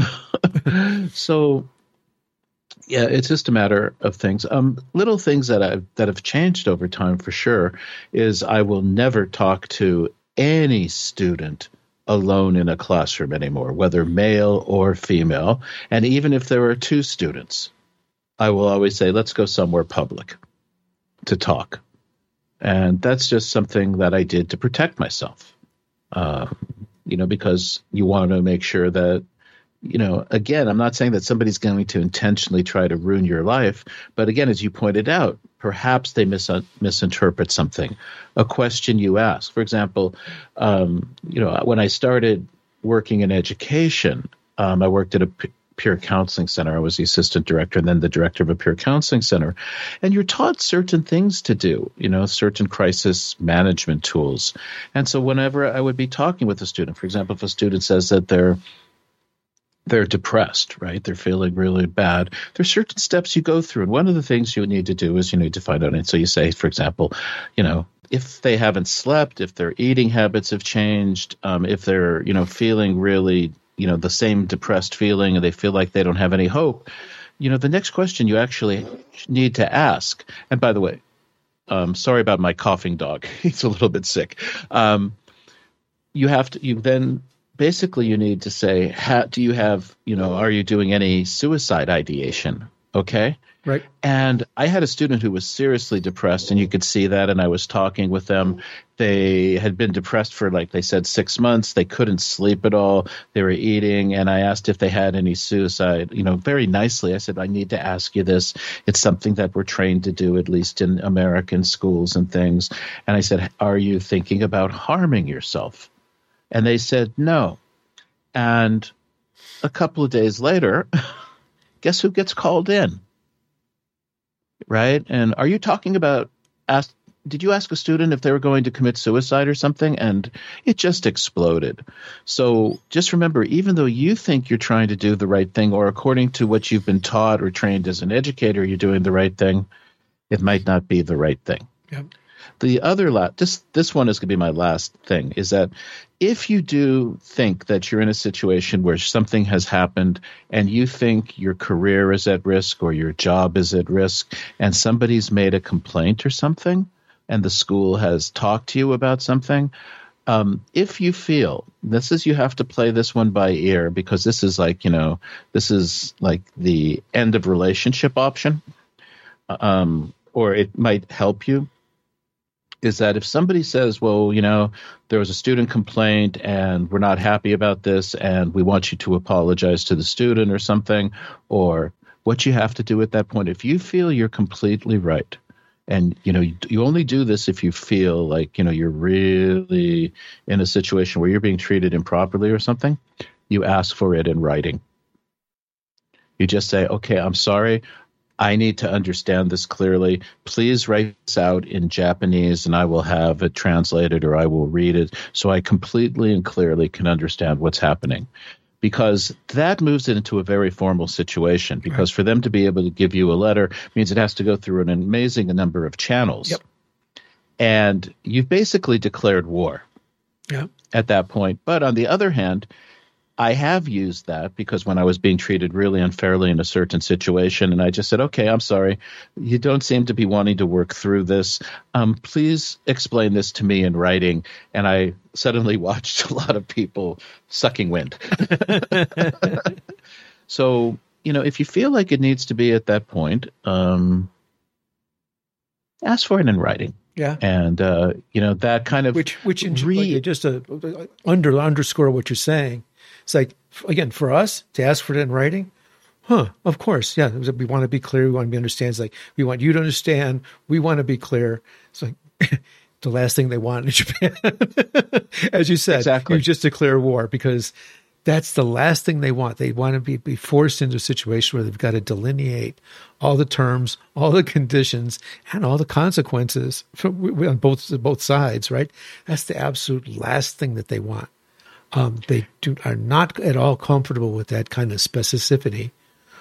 So, yeah, it's just a matter of things. Little things that have changed over time for sure is I will never talk to any student alone in a classroom anymore, whether male or female. And even if there are two students, I will always say, let's go somewhere public to talk. And that's just something that I did to protect myself, you know, because you want to make sure that, you know, again, I'm not saying that somebody's going to intentionally try to ruin your life. But again, as you pointed out, perhaps they misinterpret something, a question you ask. For example, you know, when I started working in education, I worked at a peer counseling center. I was the assistant director and then the director of a peer counseling center. And you're taught certain things to do, you know, certain crisis management tools. And so whenever I would be talking with a student, for example, if a student says that they're depressed, right? They're feeling really bad. There's certain steps you go through. And one of the things you need to do is you need to find out. And so you say, for example, you know, if they haven't slept, if their eating habits have changed, if they're, you know, feeling really, you know, the same depressed feeling and they feel like they don't have any hope, you know, the next question you actually need to ask. And by the way, sorry about my coughing dog. He's a little bit sick. Basically you need to say, do you have, you know, are you doing any suicide ideation? Okay. Right. And I had a student who was seriously depressed, and you could see that. And I was talking with them. They had been depressed for, like they said, 6 months. They couldn't sleep at all. They were eating. And I asked if they had any suicide, you know, very nicely. I said, I need to ask you this. It's something that we're trained to do, at least in American schools and things. And I said, are you thinking about harming yourself? And they said, no. And a couple of days later, guess who gets called in? Right? And are you talking about, did you ask a student if they were going to commit suicide or something? And it just exploded. So just remember, even though you think you're trying to do the right thing, or according to what you've been taught or trained as an educator, you're doing the right thing, it might not be the right thing. Yep. The other this one is going to be my last thing, is that if you do think that you're in a situation where something has happened and you think your career is at risk or your job is at risk, and somebody's made a complaint or something and the school has talked to you about something, if you feel, you have to play this one by ear, because this is like, you know, this is like the end of relationship option, or it might help you. Is that if somebody says, well, you know, there was a student complaint and we're not happy about this and we want you to apologize to the student or something, or what you have to do at that point, if you feel you're completely right, and, you know, you only do this if you feel like, you know, you're really in a situation where you're being treated improperly or something, you ask for it in writing. You just say, okay, I'm sorry. I need to understand this clearly. Please write this out in Japanese and I will have it translated, or I will read it so I completely and clearly can understand what's happening. Because that moves it into a very formal situation. Because for them to be able to give you a letter means it has to go through an amazing number of channels. Yep. And you've basically declared war Yeah. at that point. But on the other hand, I have used that because when I was being treated really unfairly in a certain situation, and I just said, okay, I'm sorry. You don't seem to be wanting to work through this. Please explain this to me in writing. And I suddenly watched a lot of people sucking wind. So, if you feel like it needs to be at that point, ask for it in writing. Yeah. And, that kind of... Which just to underscore what you're saying, it's like, again, for us to ask for it in writing, of course, yeah, we want to be clear, we want to be understand. It's like, we want you to understand, we want to be clear. It's like the last thing they want in Japan, as you said, exactly. You just declare war, because that's the last thing they want. They want to be forced into a situation where they've got to delineate all the terms, all the conditions, and all the consequences on both sides, right? That's the absolute last thing that they want. They are not at all comfortable with that kind of specificity.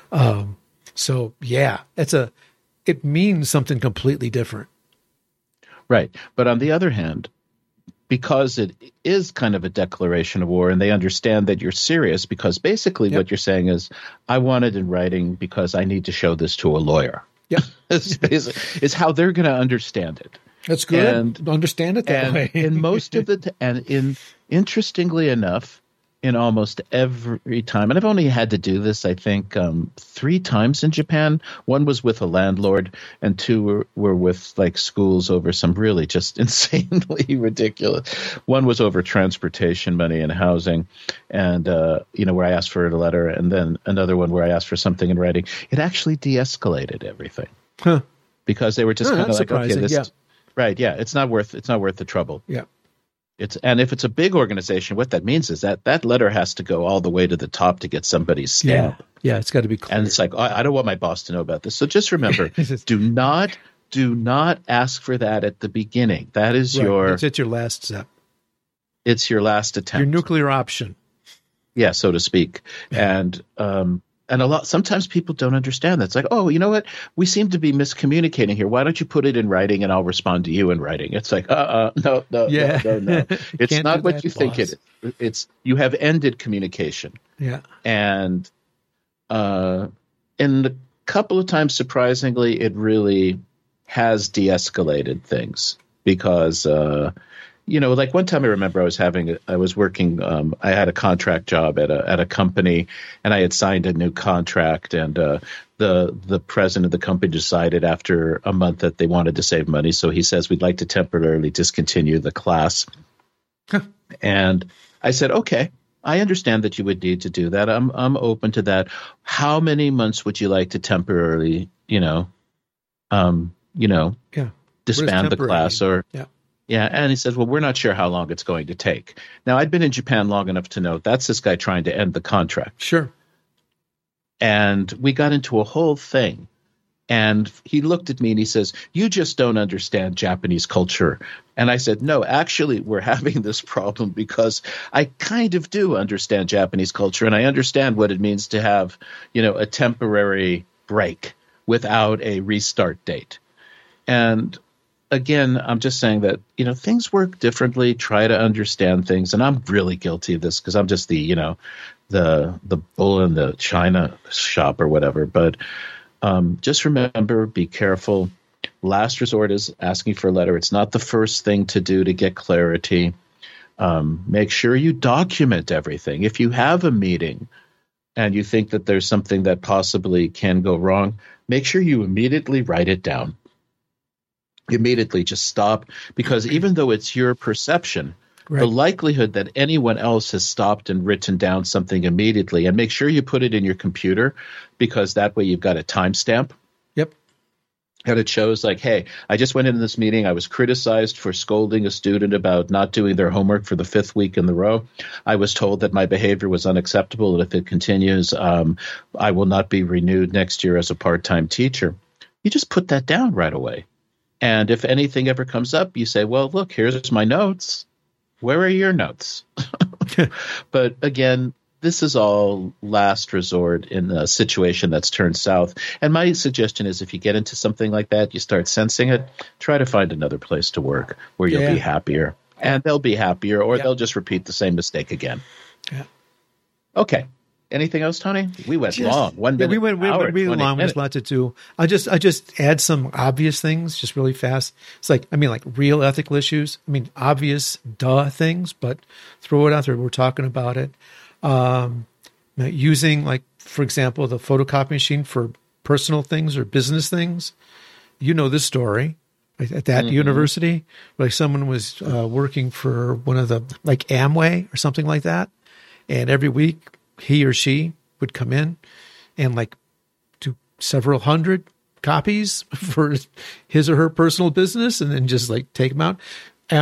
So yeah, it means something completely different. Right. But on the other hand, because it is kind of a declaration of war and they understand that you're serious, because basically what you're saying is, I want it in writing because I need to show this to a lawyer. Yeah. It's how they're going to understand it. That's good. And understand it that way. In most of interestingly enough, in almost every time, and I've only had to do this, I think, 3 times in Japan. One was with a landlord, and 2 were with like schools over some really just insanely ridiculous. One was over transportation money and housing, and where I asked for a letter, and then another one where I asked for something in writing. It actually de-escalated everything, because they were just kind of like, surprising. okay, right, yeah, it's not worth the trouble. Yeah. And if it's a big organization, what that means is that letter has to go all the way to the top to get somebody's stamp. Yeah, it's got to be clear. And it's like, I don't want my boss to know about this. So just remember, do not ask for that at the beginning. That is it's your last step. It's your last attempt. Your nuclear option. Yeah, so to speak. Yeah. And sometimes people don't understand that. It's like, oh, you know what? We seem to be miscommunicating here. Why don't you put it in writing and I'll respond to you in writing? It's like, no. It's not what you think it is. It's you have ended communication. Yeah. And in a couple of times, surprisingly, it really has de-escalated things because like one time I remember I was working, I had a contract job at a company, and I had signed a new contract, and the president of the company decided after a month that they wanted to save money. So he says, we'd like to temporarily discontinue the class. And I said, okay, I understand that you would need to do that. I'm open to that. How many months would you like to temporarily, disband the class or Yeah, and he said, well, we're not sure how long it's going to take. Now, I'd been in Japan long enough to know that's this guy trying to end the contract. Sure. And we got into a whole thing. And he looked at me and he says, you just don't understand Japanese culture. And I said, no, actually, we're having this problem because I kind of do understand Japanese culture, and I understand what it means to have, a temporary break without a restart date. And again, I'm just saying that, things work differently. Try to understand things. And I'm really guilty of this because I'm just the bull in the china shop or whatever. But just remember, be careful. Last resort is asking for a letter. It's not the first thing to do to get clarity. Make sure you document everything. If you have a meeting and you think that there's something that possibly can go wrong, make sure you immediately write it down. Immediately just stop, because even though it's your perception, the likelihood that anyone else has stopped and written down something immediately, and make sure you put it in your computer, because that way you've got a timestamp. Yep. And it shows like, hey, I just went into this meeting. I was criticized for scolding a student about not doing their homework for the 5th week in the row. I was told that my behavior was unacceptable, and if it continues, I will not be renewed next year as a part-time teacher. You just put that down right away. And if anything ever comes up, you say, well, look, here's my notes. Where are your notes? But again, this is all last resort in a situation that's turned south. And my suggestion is, if you get into something like that, you start sensing it, try to find another place to work where you'll be happier. And they'll be happier, or they'll just repeat the same mistake again. Yeah. Okay. Anything else, Tony? We went long. 1 minute. We went really long. There's a lot to do. I just add some obvious things, just really fast. It's like real ethical issues. Obvious things, but throw it out there. We're talking about it. Using, for example, the photocopy machine for personal things or business things. You know this story. At that university, someone was working for one of the Amway or something like that, and every week he or she would come in and do several hundred copies for his or her personal business, and then just take them out.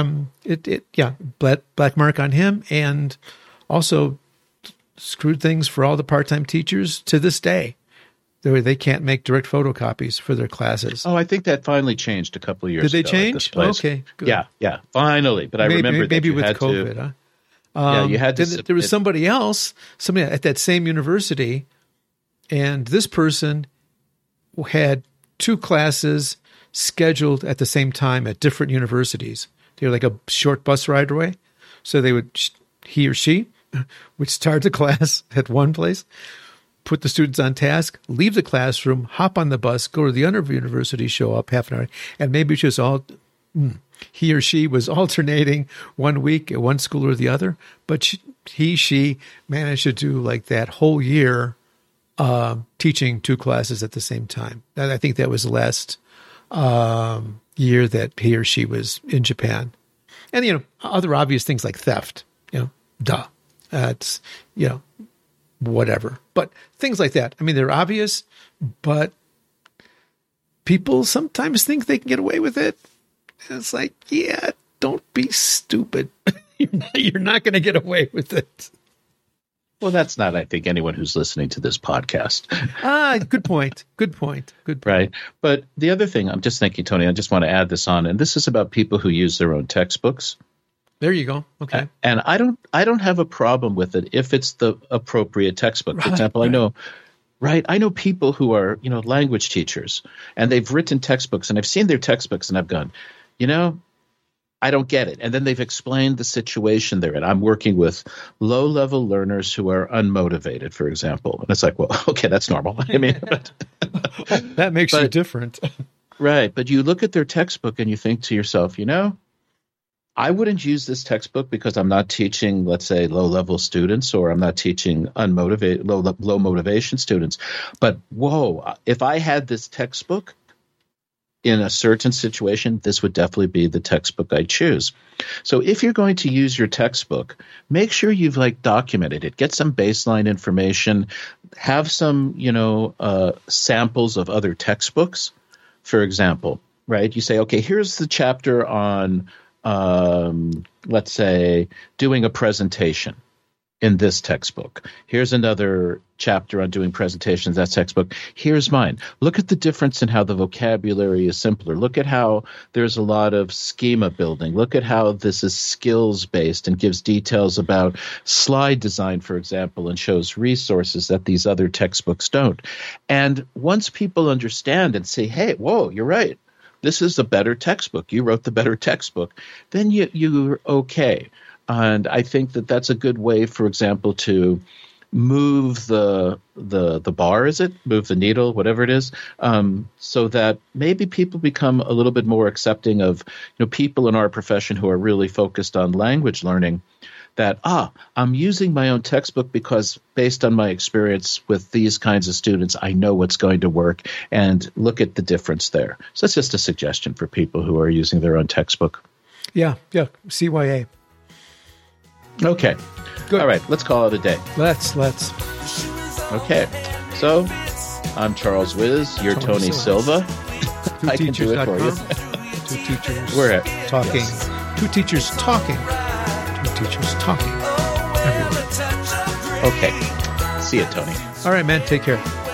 Black mark on him, and also screwed things for all the part-time teachers to this day. They can't make direct photocopies for their classes. Oh, I think that finally changed a couple of years ago. Did they change? Okay, good. Yeah, finally. But I remember maybe with COVID. You had to. There was somebody at that same university, and this person had 2 classes scheduled at the same time at different universities. They were a short bus ride away, so he or she would start the class at one place, put the students on task, leave the classroom, hop on the bus, go to the other university, show up half an hour, and maybe just he or she was alternating 1 week at one school or the other, but she managed to do that whole year teaching 2 classes at the same time. And I think that was the last year that he or she was in Japan. And, other obvious things like theft, it's, whatever. But things like that. They're obvious, but people sometimes think they can get away with it. And it's don't be stupid. You're not going to get away with it. Well, that's not, I think, anyone who's listening to this podcast. Good point. Right. But the other thing, I'm just thinking, Tony, I just want to add this on, and this is about people who use their own textbooks. There you go. Okay. And I don't have a problem with it if it's the appropriate textbook. For example, I know people who are, language teachers, and they've written textbooks, and I've seen their textbooks, and I've gone, I don't get it. And then they've explained the situation they're in. I'm working with low-level learners who are unmotivated, for example. And it's well, okay, that's normal. That makes you different. Right. But you look at their textbook and you think to yourself, I wouldn't use this textbook because I'm not teaching, let's say, low-level students, or I'm not teaching unmotivated, low motivation students. But whoa, if I had this textbook in a certain situation, this would definitely be the textbook I choose. So if you're going to use your textbook, make sure you've documented it. Get some baseline information. Have some, samples of other textbooks. For example, right? You say, okay, here's the chapter on let's say, doing a presentation in this textbook. Here's another chapter on doing presentations, that textbook. Here's mine. Look at the difference in how the vocabulary is simpler. Look at how there's a lot of schema building. Look at how this is skills-based and gives details about slide design, for example, and shows resources that these other textbooks don't. And once people understand and say, hey, whoa, you're right, this is a better textbook, you wrote the better textbook, then you're okay. And I think that that's a good way, for example, to move the bar, move the needle, whatever it is, so that maybe people become a little bit more accepting of, people in our profession who are really focused on language learning, that, I'm using my own textbook because based on my experience with these kinds of students, I know what's going to work, and look at the difference there. So that's just a suggestion for people who are using their own textbook. Yeah, CYA. Okay. Good. All right, let's call it a day. Let's. Okay. So, I'm Charles Wiz. You're Tony Silva. I can do it for you. Two teachers. We're at talking. Yes. Two teachers talking. Two teachers talking. Everywhere. Okay. See you, Tony. All right, man. Take care.